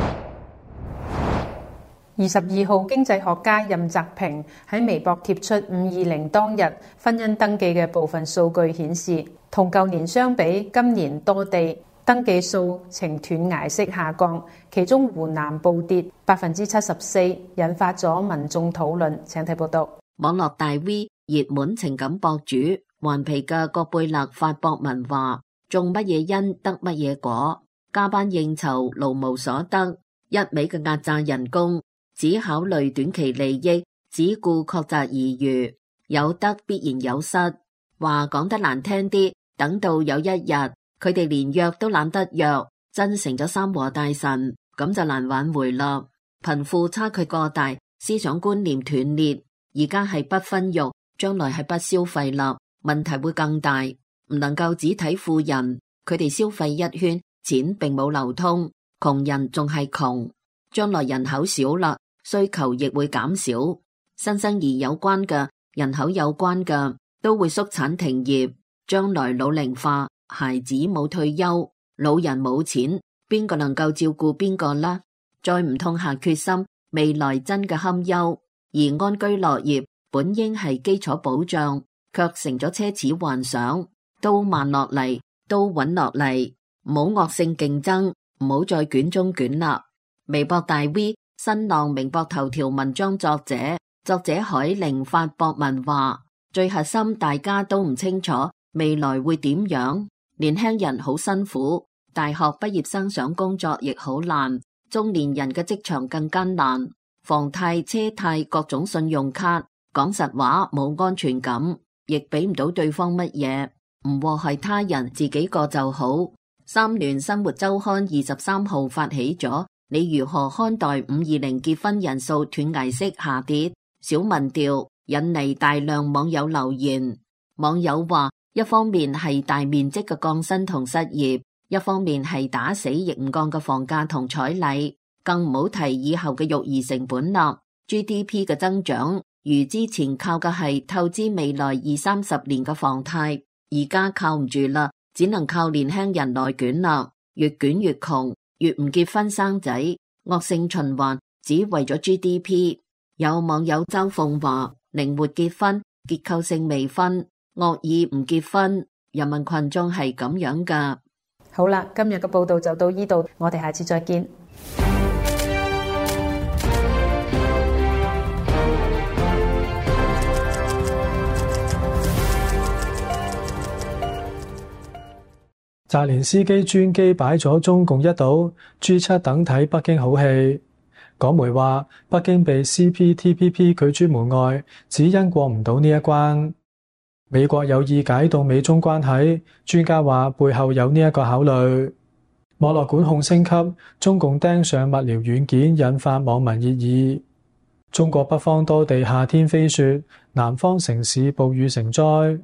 二十二號經濟學家任澤平喺微博貼出五二零當日婚姻登記嘅部分數據顯示，同舊年相比，今年多地登記數呈斷崖式下降，其中湖南暴跌百分之七十四，引發咗民眾討論。請睇報道。 網絡大 V 熱門情感博主頑皮嘅葛貝勒發博文話：種乜嘢因得乜嘢果，加班應酬勞無所得，一味嘅壓榨人工，只考慮短期利益，只顧確擇而餘，有得必然有失。話講得難聽啲，等到有一日佢哋連約都懶得約，真成咗三和大神，咁就難挽回啦。貧富差距過大，思想觀念斷裂，而家係不分肉，將來係不消費啦，問題會更大。唔能夠只睇富人，佢哋消費一圈，錢並冇流通，窮人仲係窮。將來人口少啦，需求亦會減少，新生兒有關嘅、人口有關嘅都會縮產停業。將來老齡化，孩子冇退休，老人冇錢，邊個能夠照顧邊個呢？再唔痛下決心，未來真嘅堪憂。而安居樂業本應係基礎保障，卻成咗奢侈幻想。都慢落嚟，都穩落嚟，唔好惡性競爭，唔好再捲中捲啦。微博大 V 新浪微博頭條文章作者作者海玲發博文話：最核心大家都唔清楚未來會點樣，年輕人好辛苦，大學畢業生想工作亦好難，中年人嘅職場更艱難，房貸、車貸、各種信用卡，講實話冇安全感，亦俾唔到對方乜嘢，唔禍害他人，自己過就好。三聯生活週刊二十三號發起咗你如何看待五二零結婚人數斷崖式下跌小民調，引嚟大量網友留言。網友話，一方面係大面積嘅降薪同失業，一方面係打死亦唔降嘅房價同彩禮，更唔好提以後嘅育兒成本啦。G D P 嘅增長如之前靠嘅係透支未來二三十年嘅房貸，而家靠唔住啦，只能靠年輕人內捲啦，越捲越窮，越唔結婚生仔，惡性循環，只為咗 G D P。 有網友周鳳話，靈活結婚，結構性未婚，惡意唔結婚，人民群眾係咁樣噶。 好啦，今日嘅報道就到呢度，我哋下次再見。 澤連斯基專機擺咗中共一島 G 七等睇北京好戲。港媒話北京被 C P T P P 拒諸門外，只因過唔到呢一關。美國有意解凍美中關係，專家話背後有呢一個考慮。網絡管控升級，中共盯上物聊軟件，引發網民熱議。中國北方多地夏天飛雪，南方城市暴雨成災。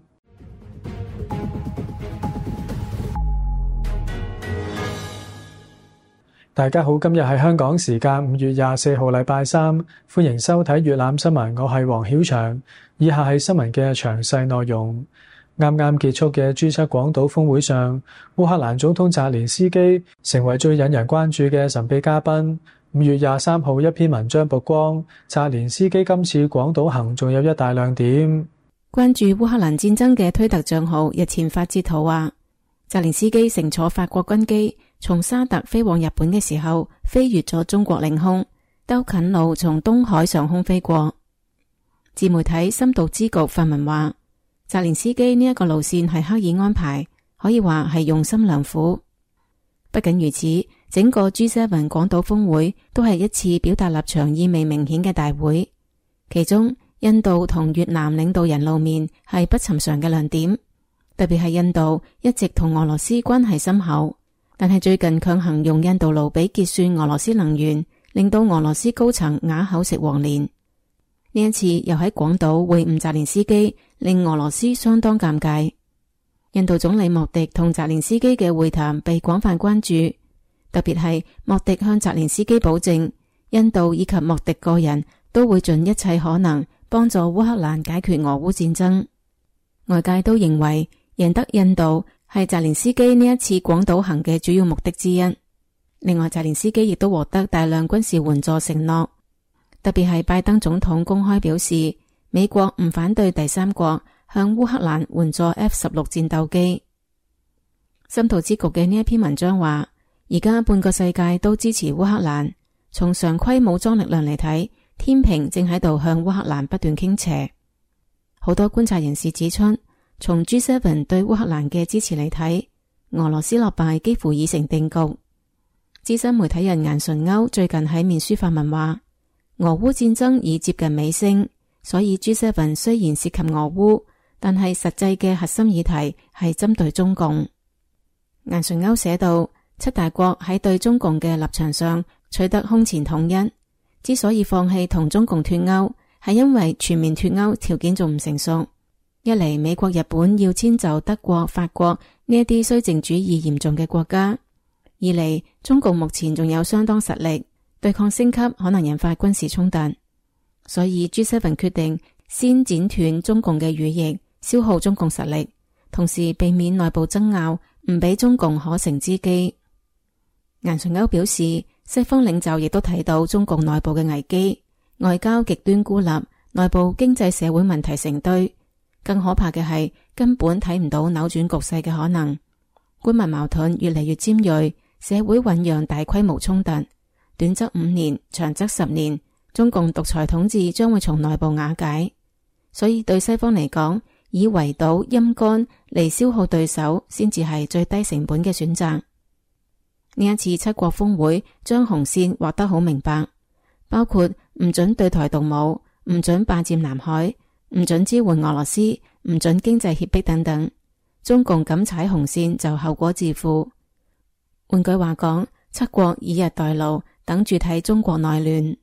大家好，今日係香港時間五月廿四號禮拜三，歡迎收睇粵覽新聞，我係黃曉翔。以下係新聞嘅詳細內容。啱啱結束嘅 G 七 廣島峰會上，烏克蘭總統澤連斯基成為最引人關注嘅神秘嘉賓。五月廿三號一篇文章曝光，澤連斯基今次廣島行仲有一大亮點。 關注烏克蘭戰爭嘅推特賬號日前發截圖話，澤連斯基乘坐法國軍機從沙特飛往日本嘅時候，飛越咗中國領空，兜近路從東海上空飛過。自媒體深度知局發文話，澤連斯基呢一個路線係刻意安排，可以話係用心良苦。不僅如此，整個 G 七 廣島峰會都係一次表達立場意味明顯嘅大會，其中印度同越南領導人露面係不尋常嘅亮點，特別係印度一直同俄羅斯關係深厚，但係最近強行用印度盧比結算俄羅斯能源，令到俄羅斯高層啞口食黃連。呢一次又喺廣島會晤澤連斯基，令俄羅斯相當尷尬。印度總理莫迪同澤連斯基嘅會談被廣泛關注，特別係莫迪向澤連斯基保證，印度以及莫迪個人都會盡一切可能幫助烏克蘭解決俄烏戰爭。外界都認為贏得印度係澤連斯基呢一次廣島行嘅主要目的之一。另外，澤連斯基亦都獲得大量軍事援助承諾，特別係拜登總統公開表示，美國唔反對第三國向烏克蘭援助 F 十六 戰鬥機。深度之局嘅呢一篇文章話，而家半個世界都支持烏克蘭，從常規武裝力量嚟睇，天平正喺度向烏克蘭不斷傾斜。好多觀察人士指出，從 G 七 對烏克蘭嘅支持嚟睇，俄羅斯落敗幾乎已成定局。資深媒體人顏純歐最近喺面書發文話，俄烏戰爭已接近尾聲，所以 G 七 雖然涉及俄烏，但係實際嘅核心議題係針對中共。顏純歐寫道，七大國喺對中共嘅立場上取得空前統一，之所以放棄同中共脫鈎，係因為全面脫鈎條件仲唔成熟。一嚟美國、日本要遷就德國、法國呢一啲綏靖主義嚴重嘅國家；二嚟中共目前仲有相當實力，對抗升級可能引發軍事衝突，所以 G 七 決定先剪斷中共嘅羽翼，消耗中共實力，同時避免內部爭拗，唔俾中共可乘之機。顏純歐表示，西方領袖亦都睇到中共內部嘅危機，外交極端孤立，內部經濟社會問題成堆。更可怕嘅係，根本睇唔到扭轉局勢嘅可能。官民矛盾越嚟越尖銳，社會醞釀大規模衝突，短則五年，長則十年，中共獨裁統治將會從內部瓦解。所以對西方嚟講，以圍堵陰乾嚟消耗對手，先至係最低成本嘅選擇。呢一次七國峰會將紅線劃得好明白，包括唔准對台動武，唔准霸佔南海，唔准支援俄羅斯，唔准經濟脅迫等等。中共敢踩紅線就後果自負。換句話講，七國以逸待勞，等住睇中國內亂。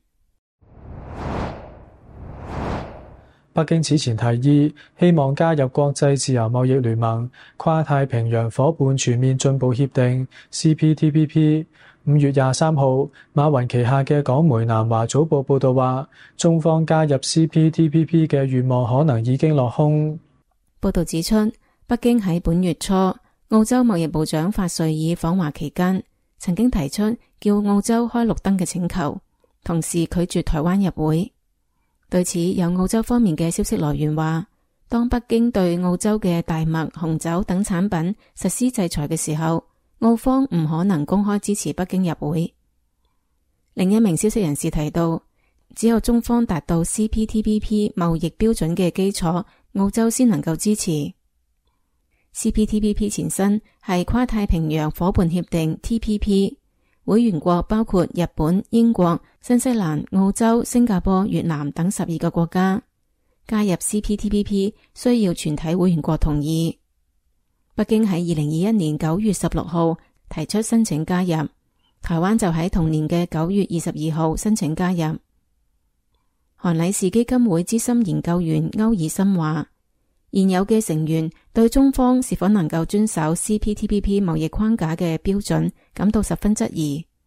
北京此前提議希望加入國際自由貿易聯盟跨太平洋夥伴全面進步協定 C P T P P。 五月廿三號，馬雲旗下嘅港媒南華早報報道話，中方加入 C P T P P 嘅願望可能已經落空。 報道指出，北京喺本月初，澳洲貿易部長法瑞爾訪華期間，曾經提出叫澳洲開綠燈嘅請求，同時拒絕台灣入會。對此，有澳洲方面嘅消息來源話，當北京對澳洲嘅大麥、紅酒等產品實施制裁嘅時候，澳方唔可能公開支持北京入會。另一名消息人士提到，只有中方達到 C P T P P 貿易標準嘅基礎，澳洲先能夠支持。C P T P P 前身係跨太平洋夥伴協定 T P P， 會員國包括日本、英國、新西蘭、澳洲、新加坡、越南等十二個國家。加入 C P T P P 需要全體會員國同意。北京喺二零二一年九月十六號提出申請加入，台灣就喺同年嘅九月二十二號申請加入。韓禮士基金會資深研究員歐爾森話，現有嘅成員對中方是否能夠遵守 C P T P P 貿易框架嘅標準感到十分質疑。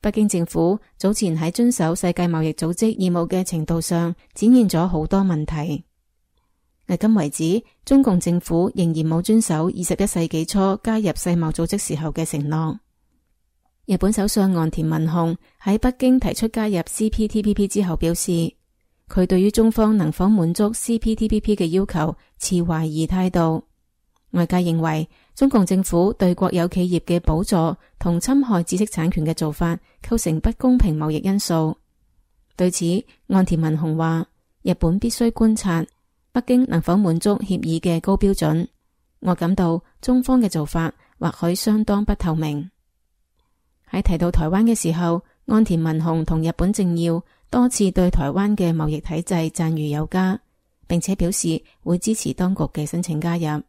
北京政府早前喺遵守世界貿易組織義務嘅程度上展現咗好多問題。迄今為止，中共政府仍然冇遵守二十一世紀初加入世貿組織時候嘅承諾。日本首相岸田文雄喺北京提出加入 C P T P P 之後表示，佢對於中方能否滿足 C P T P P 嘅要求持懷疑態度。外界認為中共政府對國有企業嘅補助同侵害知識產權嘅做法構成不公平貿易因素。對此，岸田文雄話，日本必須觀察北京能否滿足協議嘅高標準。我感到中方嘅做法或許相當不透明。喺提到台灣嘅時候，岸田文雄同日本政要多次對台灣嘅貿易體制讚譽有加，並且表示會支持當局嘅申請加入。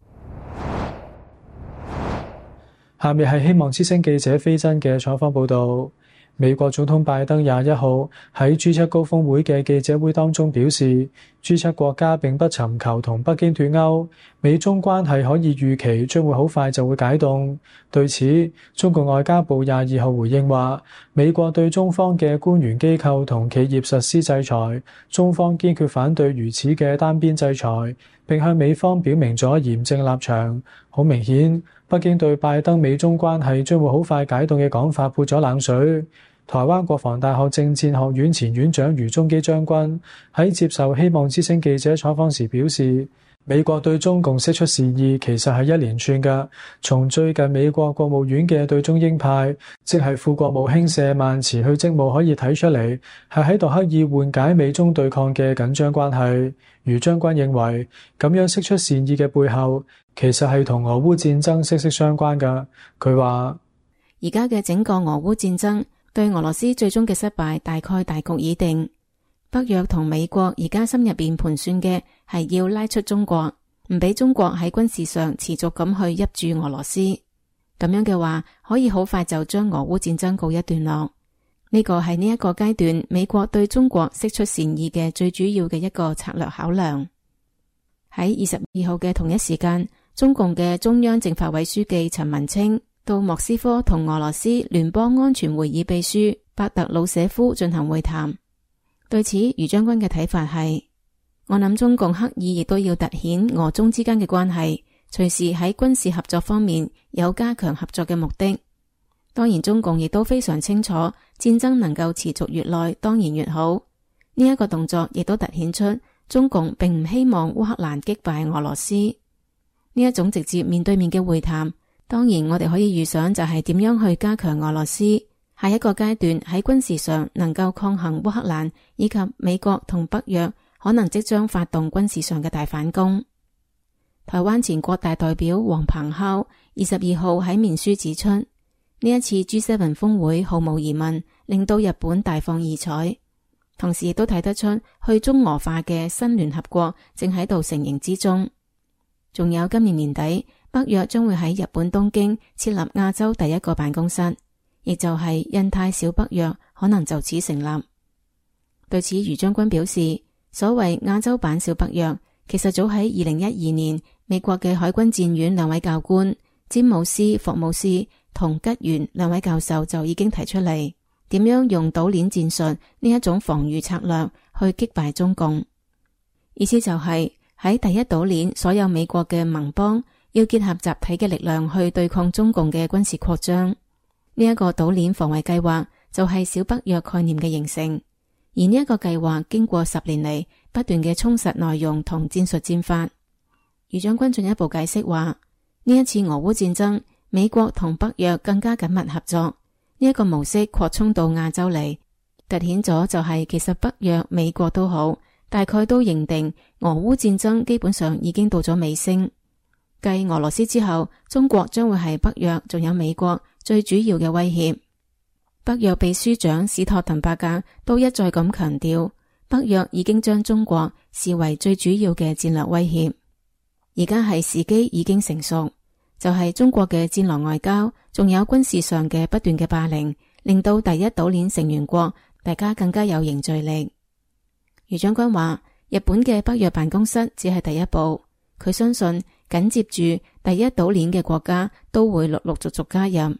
下面係希望之聲記者飛真嘅採訪報道。美國總統拜登廿一號喺 G 七高峰會嘅記者會當中表示， G 七國家並不尋求同北京脫鈎，美中關係可以預期將會好快就會解凍。對此，中國外交部廿二號回應話，美國對中方嘅官員機構同企業實施制裁，中方堅決反對如此嘅單邊制裁，並向美方表明咗嚴正立場。好明顯，北京對拜登美中關係將會好快解凍嘅講法潑咗冷水。台灣國防大學政戰學院前院長余宗基將軍喺接受希望之聲記者採訪時表示，美國對中共釋出善意其實係一連串嘅，從最近美國國務院嘅對中鷹派，即係副國務卿舍曼辭去職務可以睇出嚟，係喺度刻意緩解美中對抗嘅緊張關係。余將軍認為，咁樣釋出善意嘅背後，其實係同俄烏戰爭息息相關嘅。佢話， 而家嘅整個俄烏戰爭對俄羅斯最終嘅失敗大概大局已定。北約同美國而家心入邊盤算嘅係要拉出中國，唔俾中國喺軍事上持續咁去挹注俄羅斯。咁樣嘅話，可以好快就將俄烏戰爭告一段落。呢個係呢一個階段美國對中國釋出善意嘅最主要嘅一個策略考量。喺二十二號嘅同一時間，中共嘅中央政法委書記陳文清到莫斯科同俄羅斯聯邦安全會議秘書伯特魯舍夫進行會談。對此，余將軍嘅睇法係，我諗中共刻意亦都要凸顯俄中之間嘅關係，隨時喺軍事合作方面有加強合作嘅目的。當然，中共亦都非常清楚戰爭能夠持續越耐當然越好。呢一個動作亦都凸顯出中共並唔希望烏克蘭擊敗俄羅斯。呢一種直接面對面嘅會談，當然我哋可以預想就係點樣去加強俄羅斯。下一個階段喺軍事上能夠抗衡烏克蘭以及美國同北約可能即將發動軍事上嘅大反攻。台灣前國大代表黃鵬敲二十二號喺面書指出，呢一次 G 七 峰會毫無疑問令到日本大放異彩，同時亦都睇得出去中俄化嘅新聯合國正喺度成形之中。仲有今年年底，北約將會喺日本東京設立亞洲第一個辦公室，亦就係印太小北約可能就此成立。對此，余將軍表示，所謂亞洲版小北約，其實早喺二零一二年，美國嘅海軍戰院兩位教官詹姆斯·霍姆斯同吉原兩位教授就已經提出嚟，點樣用島鏈戰術呢一種防禦策略去擊敗中共。意思就係、是、喺第一島鏈，所有美國嘅盟邦要結合集體嘅力量去對抗中共嘅軍事擴張。呢一個島鏈防衛計劃就係小北約概念嘅形成，而呢一個計劃經過十年嚟不斷嘅充實內容同戰術戰法。余將軍進一步解釋話，呢一次俄烏戰爭，美國同北約更加緊密合作，呢一個模式擴充到亞洲嚟，凸顯咗就係其實北約、美國都好，大概都認定俄烏戰爭基本上已經到咗尾聲。繼俄羅斯之後，中國將會係北約仲有美國最主要嘅威脅。北約秘書長史托滕伯格都一再咁強調，北約已經將中國視為最主要嘅戰略威脅。而家係時機已經成熟，就係、是、中國嘅戰狼外交，仲有軍事上嘅不斷嘅霸凌，令到第一島鏈成員國大家更加有凝聚力。余將軍話，日本嘅北約辦公室只係第一步，佢相信緊接住第一島鏈嘅國家都會陸陸續續加入。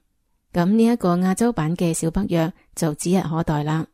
咁呢一個亞洲版嘅小北約就指日可待啦。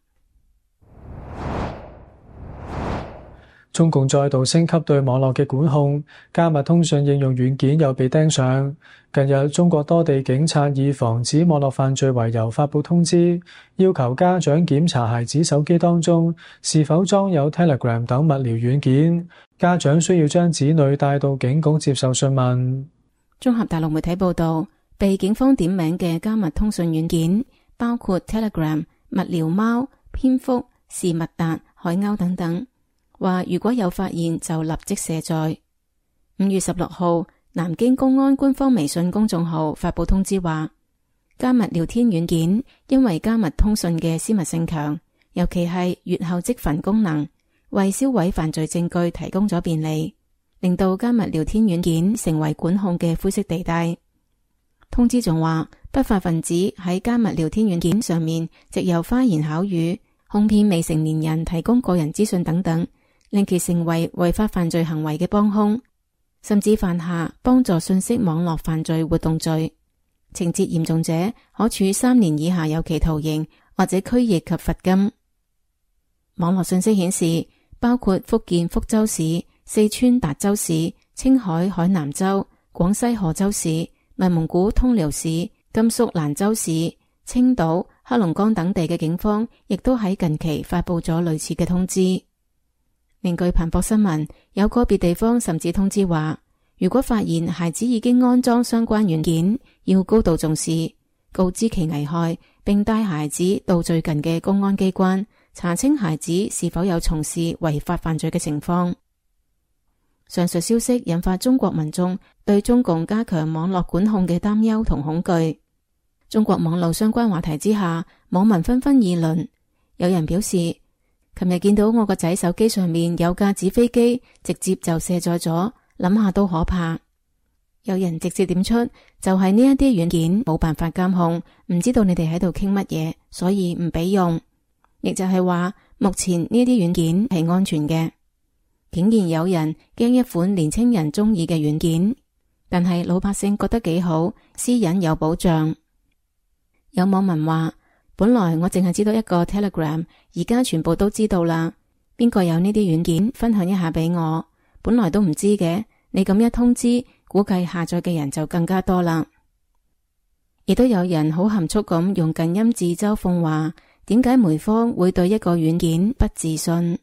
中共再度升級對網絡嘅管控，加密通訊應用軟件又被盯上。近日，中國多地警察以防止網絡犯罪為由發布通知，要求家長檢查孩子手機當中是否裝有 Telegram 等物聊軟件。家長需要將子女帶到警局接受訊問。 綜合大陸媒體報道，被警方點名嘅加密通訊軟件包括 Telegram、物聊貓、蝙蝠、是密達、海鷗等等。話如果有發現就立即卸載。五月十六號，南京公安官方微信公眾號發布通知話，加密聊天軟件因為加密通訊嘅私密性強，尤其係閱後即焚功能，為銷毀犯罪證據提供咗便利，令到加密聊天軟件成為管控嘅灰色地帶。通知仲話，不法分子喺加密聊天軟件上面藉由花言巧語哄騙未成年人提供個人資訊等等，令其成為違法犯罪行為嘅幫兇，甚至犯下幫助信息網絡犯罪活動罪，情節嚴重者可處三年以下有期徒刑或者拘役及罰金。網絡信息顯示，包括福建福州市、四川達州市、青海海南州、廣西賀州市、內蒙古通遼市、甘肅蘭州市、青島、黑龍江等地嘅警方亦都喺近期發布咗類似嘅通知。另據彭博新聞，有個別地方甚至通知話，如果發現孩子已經安裝相關軟件，要高度重視，告知其危害，並帶孩子到最近嘅公安機關查清孩子是否有從事違法犯罪嘅情況。上述消息引發中國民眾對中共加強網絡管控嘅擔憂同恐懼。中國網絡相關話題之下，網民紛紛議論。有人表示，琴日見到我個仔手機上面有架紙飛機，直接就卸載咗，諗下都可怕。有人直接點出，就係呢一啲軟件冇辦法監控，唔知道你哋喺度傾乜嘢，所以唔俾用。亦就係話，目前呢啲軟件係安全嘅。竟然有人驚一款年輕人中意嘅軟件，但係老百姓覺得幾好，私隱有保障。有網民話，本來我淨係知道一個 Telegram， 而家全部都知道啦。邊個有呢啲軟件，分享一下俾我。本來都唔知嘅，你咁一通知，估計下載嘅人就更加多啦。亦都有人好含蓄咁用近音字嘲諷話，點解梅芳會對一個軟件不自信？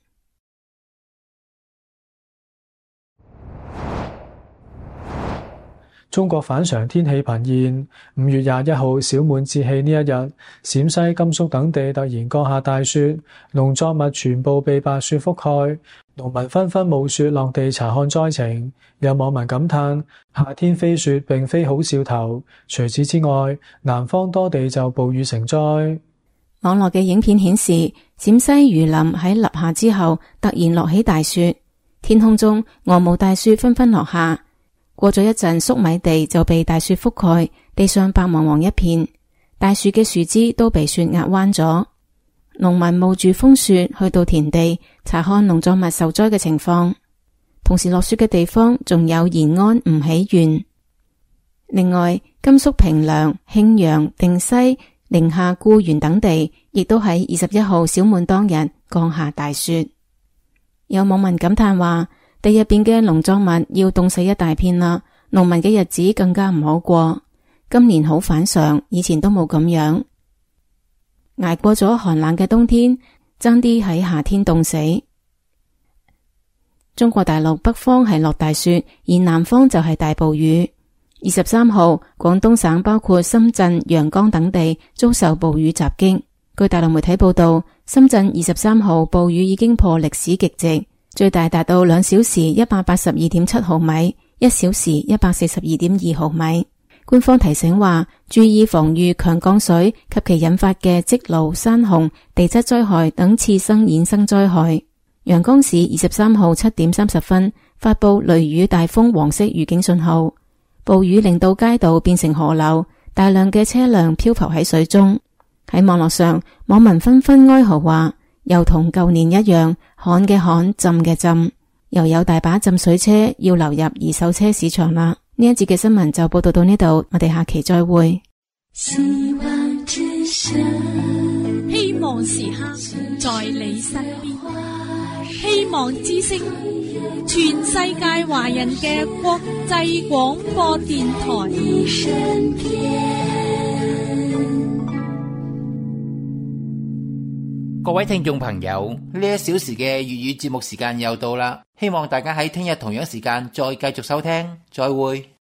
中國反常天氣頻現，五月廿一號小滿節氣呢一日，陝西、甘肅等地突然降下大雪，農作物全部被白雪覆蓋，農民紛紛冒雪落地查看災情。有網民感嘆，夏天飛雪並非好兆頭。除此之外，南方多地就暴雨成災。 網絡嘅影片顯示，陝西榆林喺立夏之後突然落起大雪，天空中鵝毛大雪紛紛落下。過咗一陣，粟米地就被大雪覆蓋，地上白茫茫一片，大樹嘅樹枝都被雪壓彎咗。農民冒住風雪去到田地查看農作物受災嘅情況。同時落雪嘅地方仲有延安吳起縣。另外，甘肅平涼、慶陽、定西、寧夏固原等地亦都喺二十一號小滿當日降下大雪。有網民感嘆話，地入邊嘅農作物要凍死一大片啦，農民嘅日子更加唔好過。今年好反常，以前都冇咁樣。挨過咗寒冷嘅冬天，爭啲喺夏天凍死。中國大陸北方係落大雪，而南方就係大暴雨。二十三號，廣東省包括深圳、陽江等地遭受暴雨襲擊。據大陸媒體報道，深圳二十三號暴雨已經破歷史極值。最大達到兩小時一百八十二點七毫米，一小時一百四十二點二毫米。官方提醒話，注意防禦強降水及其引發嘅積澇、山洪、地質災害等次生衍生災害。陽江市二十三號七點三十分發佈雷雨大風黃色預警信號，暴雨令到街道變成河流，大量嘅車輛漂浮喺水中。喺網絡上，網民紛紛哀嚎話，又同舊年一樣，旱嘅旱，浸嘅浸，又有大把浸水車要流入二手車市場啦。呢一節嘅新聞就報道到呢度，我哋下期再會。 希望之聲，希望時刻在你身邊。希望之聲，全世界華人嘅國際廣播電台。 各位聽眾朋友，呢一小時嘅粵語節目時間又到啦，希望大家喺聽日同樣時間再繼續收聽，再會。